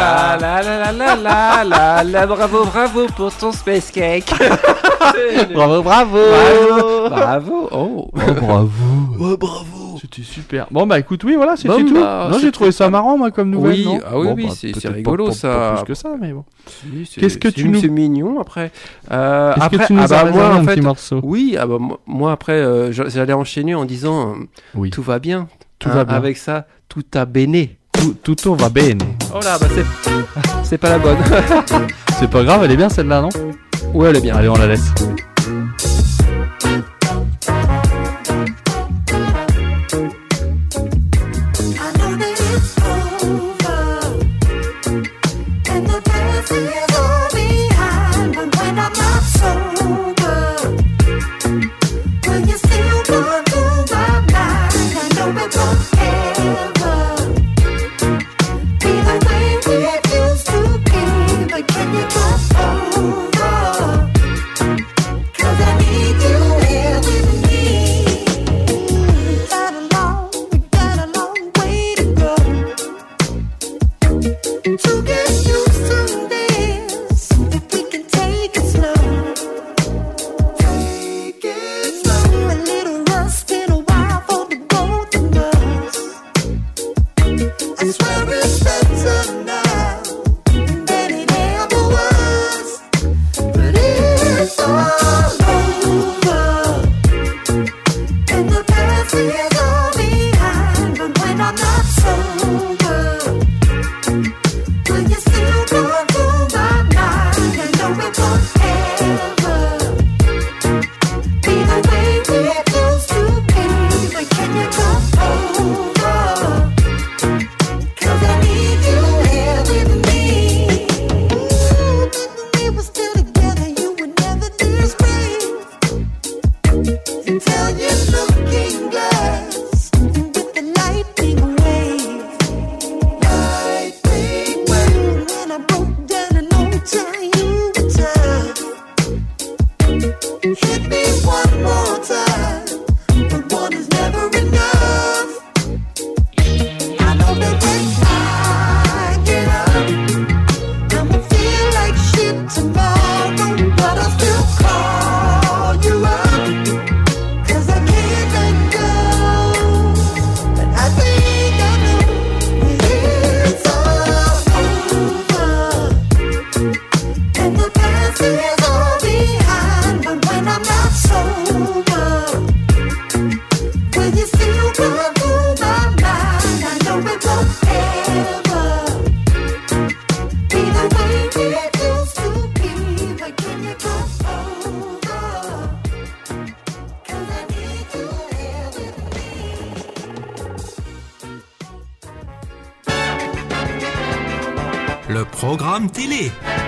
[SPEAKER 4] la bravo pour ton space cake.
[SPEAKER 5] bravo.
[SPEAKER 4] Oh,
[SPEAKER 5] bravo.
[SPEAKER 4] Ouais, bravo.
[SPEAKER 5] C'était super. Bon bah écoute, oui voilà, c'était
[SPEAKER 4] Bon,
[SPEAKER 5] tout.
[SPEAKER 4] bah,
[SPEAKER 5] Non, j'ai
[SPEAKER 4] c'était
[SPEAKER 5] trouvé ça marrant moi comme nouvelle.
[SPEAKER 4] Oui,
[SPEAKER 5] non
[SPEAKER 4] oui,
[SPEAKER 5] Bon,
[SPEAKER 4] oui,
[SPEAKER 5] bah,
[SPEAKER 4] c'est
[SPEAKER 5] peut-être
[SPEAKER 4] rigolo
[SPEAKER 5] pas,
[SPEAKER 4] ça.
[SPEAKER 5] Pas plus que ça, mais bon.
[SPEAKER 4] Si,
[SPEAKER 5] Qu'est-ce que tu nous
[SPEAKER 4] c'est mignon après.
[SPEAKER 5] Qu'est-ce
[SPEAKER 4] Après,
[SPEAKER 5] que tu nous as
[SPEAKER 4] moi
[SPEAKER 5] réservé
[SPEAKER 4] en
[SPEAKER 5] un
[SPEAKER 4] fait,
[SPEAKER 5] petit morceau?
[SPEAKER 4] oui, moi après, j'allais enchaîner en disant tout va bien.
[SPEAKER 5] Tout va bien.
[SPEAKER 4] Avec ça, tout a béné.
[SPEAKER 5] Tutto va bene.
[SPEAKER 4] Oh là, bah c'est pas la bonne.
[SPEAKER 5] C'est pas grave, elle est bien celle-là, non?
[SPEAKER 4] Ouais, elle est bien.
[SPEAKER 5] Allez, on la laisse.
[SPEAKER 10] Le programme télé.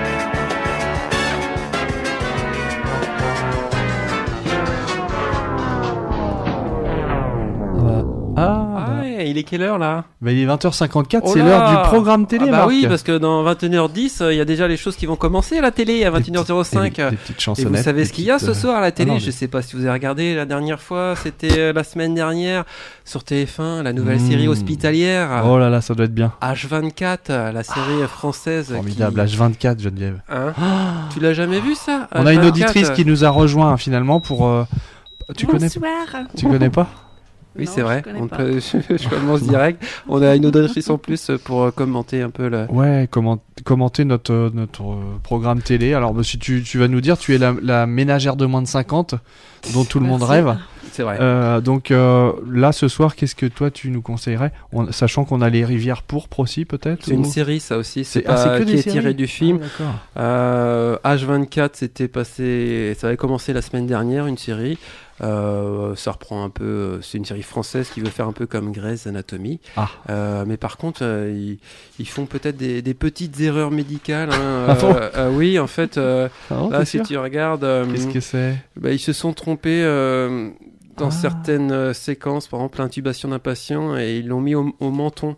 [SPEAKER 4] Il est quelle heure là?
[SPEAKER 5] Bah, il est 20h54,
[SPEAKER 4] Oh
[SPEAKER 5] c'est
[SPEAKER 4] là
[SPEAKER 5] l'heure du programme télé,
[SPEAKER 4] Ah bah
[SPEAKER 5] Marc.
[SPEAKER 4] oui, parce que dans 21h10, il y a déjà les choses qui vont commencer à la télé à 21h05.
[SPEAKER 5] Des petites
[SPEAKER 4] Et
[SPEAKER 5] chansonnettes.
[SPEAKER 4] vous savez ce qu'il y a ce soir à la télé?
[SPEAKER 5] Ah non,
[SPEAKER 4] Je sais pas si vous avez regardé la dernière fois, c'était la semaine dernière sur TF1, la nouvelle série hospitalière.
[SPEAKER 5] Oh là là, ça doit être bien.
[SPEAKER 4] H24, la série française.
[SPEAKER 5] Formidable, H24, Geneviève.
[SPEAKER 4] Hein tu l'as jamais vu ça?
[SPEAKER 5] On a une
[SPEAKER 4] H24.
[SPEAKER 5] auditrice qui nous a rejoint finalement pour. Tu connais? Tu connais pas?
[SPEAKER 4] Oui,
[SPEAKER 1] Non,
[SPEAKER 4] c'est vrai.
[SPEAKER 1] je connais pas.
[SPEAKER 4] Je commence direct. On a une auditrice en plus pour commenter un peu la.
[SPEAKER 5] Ouais, commenter notre programme télé. Alors, bah, si tu vas nous dire, tu es la ménagère de moins de 50 dont tout le monde rêve.
[SPEAKER 4] C'est vrai.
[SPEAKER 5] Donc là, ce soir, qu'est-ce que toi tu nous conseillerais, sachant qu'on a les Rivières pourpres aussi, peut-être?
[SPEAKER 4] C'est une série, ça aussi. C'est
[SPEAKER 5] que
[SPEAKER 4] qui
[SPEAKER 5] des
[SPEAKER 4] est tiré
[SPEAKER 5] séries
[SPEAKER 4] du film.
[SPEAKER 5] Ah,
[SPEAKER 4] H24, c'était passé. Ça avait commencé la semaine dernière, une série. Ça reprend un peu. C'est une série française qui veut faire un peu comme Grey's Anatomy. Mais par contre, ils font peut-être des petites erreurs médicales. Hein. Oui, en fait, là, si tu regardes,
[SPEAKER 5] qu'est-ce que c'est?
[SPEAKER 4] Ils se sont trompés dans certaines séquences, par exemple l'intubation d'un patient, et ils l'ont mis au menton.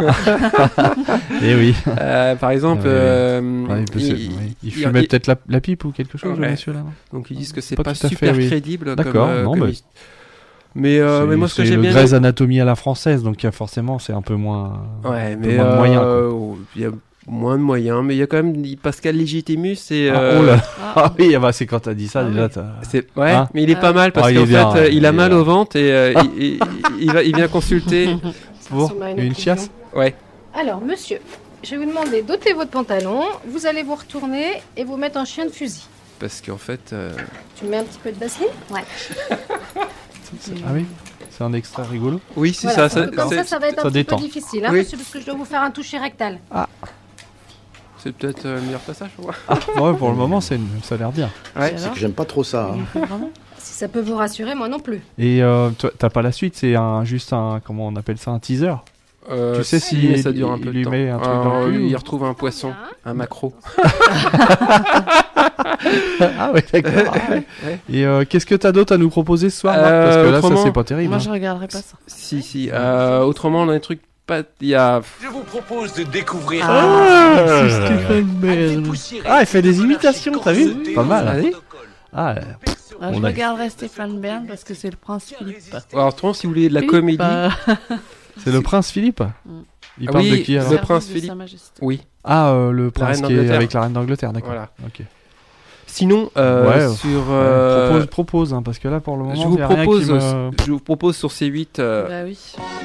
[SPEAKER 5] Et oui.
[SPEAKER 4] Par exemple,
[SPEAKER 5] il fumait peut-être la pipe ou quelque chose, le monsieur là.
[SPEAKER 4] Donc ils disent que c'est
[SPEAKER 5] Pas
[SPEAKER 4] pas
[SPEAKER 5] tout à
[SPEAKER 4] super
[SPEAKER 5] fait, oui.
[SPEAKER 4] crédible.
[SPEAKER 5] D'accord,
[SPEAKER 4] comme,
[SPEAKER 5] non,
[SPEAKER 4] comme
[SPEAKER 5] mais
[SPEAKER 4] mais moi ce que
[SPEAKER 5] c'est
[SPEAKER 4] j'aime
[SPEAKER 5] le
[SPEAKER 4] bien.
[SPEAKER 5] Grey's Anatomy à la française, donc forcément c'est un peu moins.
[SPEAKER 4] Ouais,
[SPEAKER 5] un peu
[SPEAKER 4] mais
[SPEAKER 5] moins de moyens, quoi.
[SPEAKER 4] Moins de moyens, mais il y a quand même Pascal Légitimus et...
[SPEAKER 5] Oh là. Ah oui, bah, c'est quand t'as dit ça, déjà,
[SPEAKER 4] Ouais,
[SPEAKER 5] hein,
[SPEAKER 4] mais il est pas mal, parce qu'en fait, il a mal au ventre et il vient consulter...
[SPEAKER 5] Pour une chiasse.
[SPEAKER 4] Ouais.
[SPEAKER 16] Alors, monsieur, je vais vous demander d'ôter votre pantalon, vous allez vous retourner et vous mettre en chien de fusil.
[SPEAKER 4] Parce qu'en fait...
[SPEAKER 16] Tu mets un petit peu de vaseline ? Ouais.
[SPEAKER 5] Ah oui, c'est un extrait rigolo.
[SPEAKER 4] Oui, c'est
[SPEAKER 16] voilà,
[SPEAKER 4] ça.
[SPEAKER 16] Comme ça va être un petit peu difficile, hein,
[SPEAKER 4] oui.
[SPEAKER 16] monsieur, parce que je dois vous faire un toucher rectal.
[SPEAKER 5] Ah.
[SPEAKER 4] C'est peut-être le meilleur passage pour moi.
[SPEAKER 5] Ouais, pour le moment, ça a l'air bien.
[SPEAKER 6] Ouais. C'est que j'aime pas trop ça.
[SPEAKER 16] Si ça peut vous rassurer, moi non plus.
[SPEAKER 5] Et toi, t'as pas la suite, c'est juste un, comment on appelle ça, un teaser. Tu sais si
[SPEAKER 4] ça dure un peu de temps.
[SPEAKER 5] Met un truc dans le cul,
[SPEAKER 4] il retrouve un poisson, un maquereau.
[SPEAKER 5] Ah ouais, d'accord. Et qu'est-ce que t'as d'autre à nous proposer ce soir, Marc, parce que là, ça c'est pas terrible.
[SPEAKER 1] Moi, je regarderai pas ça.
[SPEAKER 4] Si. Autrement, on a des trucs pas. Il y a.
[SPEAKER 17] Je vous propose de découvrir.
[SPEAKER 5] C'est Stephen Bell. Ah, il fait des imitations, t'as vu ? Pas mal.
[SPEAKER 4] Allez.
[SPEAKER 5] Ah.
[SPEAKER 1] Je regarderai Stéphane Bern parce que c'est le prince Philippe.
[SPEAKER 4] Alors, autrement, si vous voulez de la comédie.
[SPEAKER 5] C'est le prince Philippe. Il parle de qui alors ?
[SPEAKER 4] Le prince Philippe. Oui.
[SPEAKER 5] Ah, le prince qui est avec la reine d'Angleterre, d'accord.
[SPEAKER 4] Voilà.
[SPEAKER 5] Ok.
[SPEAKER 4] Sinon, sur.
[SPEAKER 5] Propose, hein, parce que là, pour le moment,
[SPEAKER 4] je vous propose sur C8.
[SPEAKER 1] Bah oui.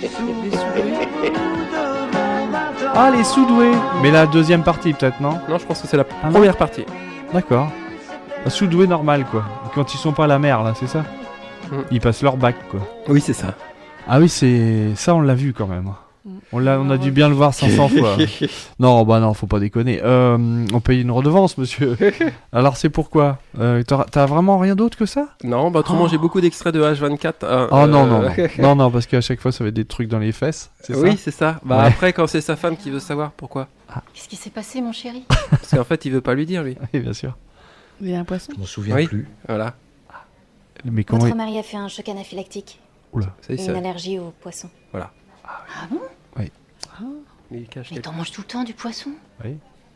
[SPEAKER 5] Ah, les Soudoués. Mais la deuxième partie, peut-être, non ?
[SPEAKER 4] Non, je pense que c'est la première partie.
[SPEAKER 5] D'accord. La Soudoué normal, quoi. Quand ils sont pas à la mer, là, c'est ça ? Ils passent leur bac, quoi.
[SPEAKER 4] Oui, c'est ça.
[SPEAKER 5] Ah oui, c'est ça, on l'a vu quand même. On a dû bien le voir 500 fois. Non, bah non, faut pas déconner. On paye une redevance, monsieur. Alors c'est pourquoi t'as vraiment rien d'autre que ça ?
[SPEAKER 4] Non, bah autrement j'ai beaucoup d'extraits de H24.
[SPEAKER 5] Non, parce qu'à chaque fois ça va être des trucs dans les fesses. C'est
[SPEAKER 4] oui,
[SPEAKER 5] ça
[SPEAKER 4] c'est ça. Bah après, quand c'est sa femme qui veut savoir pourquoi.
[SPEAKER 16] Qu'est-ce qui s'est passé, mon chéri ?
[SPEAKER 4] Parce qu'en fait, il veut pas lui dire, lui.
[SPEAKER 5] Oui, bien sûr.
[SPEAKER 1] Il y a un poisson ?
[SPEAKER 6] Je m'en souviens plus.
[SPEAKER 4] Voilà.
[SPEAKER 5] Mais comment
[SPEAKER 2] Votre mari a fait un choc anaphylactique.
[SPEAKER 5] Oula.
[SPEAKER 2] Une allergie au poisson.
[SPEAKER 4] Voilà.
[SPEAKER 2] Ah bon ?
[SPEAKER 5] Oui.
[SPEAKER 4] Mais il cache.
[SPEAKER 2] Mais t'en manges tout le temps du poisson ?
[SPEAKER 5] Oui.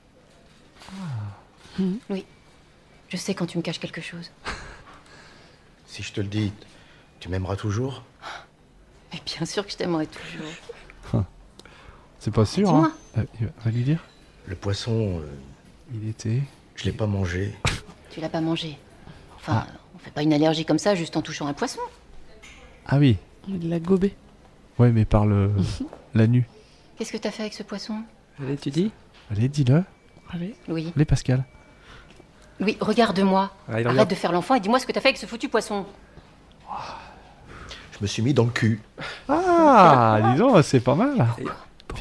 [SPEAKER 2] Oui. Je sais quand tu me caches quelque chose.
[SPEAKER 6] Si je te le dis, tu m'aimeras toujours ?
[SPEAKER 2] Mais bien sûr que je t'aimerai toujours.
[SPEAKER 5] C'est pas sûr,
[SPEAKER 2] dis-moi.
[SPEAKER 5] hein. Va lui dire.
[SPEAKER 6] Le poisson,
[SPEAKER 5] il était...
[SPEAKER 6] Je l'ai pas mangé.
[SPEAKER 2] Tu l'as pas mangé. Enfin, on fait pas une allergie comme ça juste en touchant un poisson.
[SPEAKER 5] Ah oui.
[SPEAKER 1] Il l'a gobé.
[SPEAKER 5] Ouais, mais par la nu.
[SPEAKER 2] Qu'est-ce que t'as fait avec ce poisson ?
[SPEAKER 4] Allez, tu dis ?
[SPEAKER 5] Allez, dis-le.
[SPEAKER 1] Allez.
[SPEAKER 2] Oui.
[SPEAKER 5] Allez, Pascal.
[SPEAKER 2] Oui, regarde-moi.
[SPEAKER 4] Allez,
[SPEAKER 2] Arrête de faire l'enfant et dis-moi ce que t'as fait avec ce foutu poisson.
[SPEAKER 6] Je me suis mis dans le cul.
[SPEAKER 5] Ah, dis donc, c'est pas mal.
[SPEAKER 4] Pourquoi ?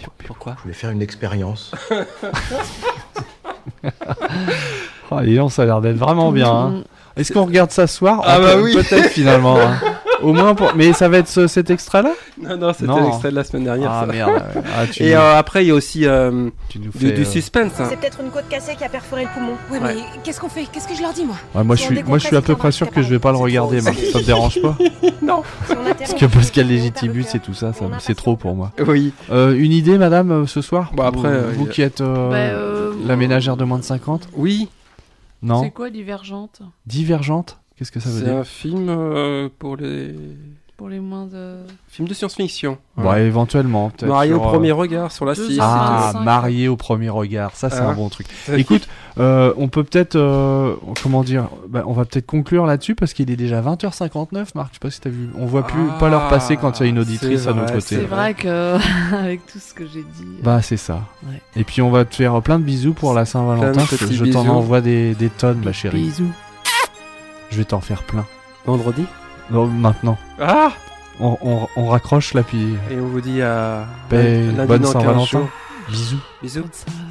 [SPEAKER 6] Je voulais faire une expérience.
[SPEAKER 5] Oh, dis donc, ça a l'air d'être vraiment bien. Hein. Est-ce qu'on regarde ça ce soir ?
[SPEAKER 4] Ah bah oui.
[SPEAKER 5] Peut-être finalement. Hein. Au moins pour... Mais ça va être cet extrait-là ?
[SPEAKER 4] Non, c'était l'extrait de la semaine dernière.
[SPEAKER 5] Ah
[SPEAKER 4] ça.
[SPEAKER 5] Merde.
[SPEAKER 4] Et après, il y a aussi du suspense. Hein.
[SPEAKER 18] C'est peut-être une côte cassée qui a perforé le poumon. Oui, mais qu'est-ce qu'on fait ? Qu'est-ce que je leur dis, moi ?
[SPEAKER 5] Ouais, moi, je suis à peu près sûr que je vais pas le regarder, Marc. Ça te dérange pas ?
[SPEAKER 4] Non.
[SPEAKER 5] Parce que Pascal Légitimus et tout ça, c'est trop pour moi.
[SPEAKER 4] Oui.
[SPEAKER 5] Une idée, madame, ce soir ?
[SPEAKER 4] Bon, après,
[SPEAKER 5] vous qui êtes la ménagère de moins de 50 ?
[SPEAKER 4] Oui.
[SPEAKER 5] Non.
[SPEAKER 1] C'est quoi Divergente ?
[SPEAKER 5] Divergente ? Qu'est-ce que ça veut dire ?
[SPEAKER 4] C'est un film pour les
[SPEAKER 1] moins de...
[SPEAKER 4] Film de science-fiction.
[SPEAKER 5] Ouais, éventuellement.
[SPEAKER 4] Marié au premier regard sur la 6.
[SPEAKER 5] Ah, Marié au premier regard. Ça, c'est un bon truc. Écoute, on peut peut-être... comment dire on va peut-être conclure là-dessus parce qu'il est déjà 20h59, Marc. Je sais pas si t'as vu. On voit pas l'heure passer quand il y a une auditrice à notre côté.
[SPEAKER 1] C'est vrai que avec tout ce que j'ai dit...
[SPEAKER 5] Bah, c'est ça.
[SPEAKER 1] Ouais.
[SPEAKER 5] Et puis, on va te faire plein de bisous pour la Saint-Valentin. Je t'en envoie des tonnes, ma chérie.
[SPEAKER 1] Bisous.
[SPEAKER 5] Je vais t'en faire plein.
[SPEAKER 4] Vendredi ?
[SPEAKER 5] Non, maintenant.
[SPEAKER 4] Ah !
[SPEAKER 5] On raccroche là, puis...
[SPEAKER 4] Et on vous dit à...
[SPEAKER 5] Bonne Saint-Valentin. Bisous.
[SPEAKER 4] Bisous.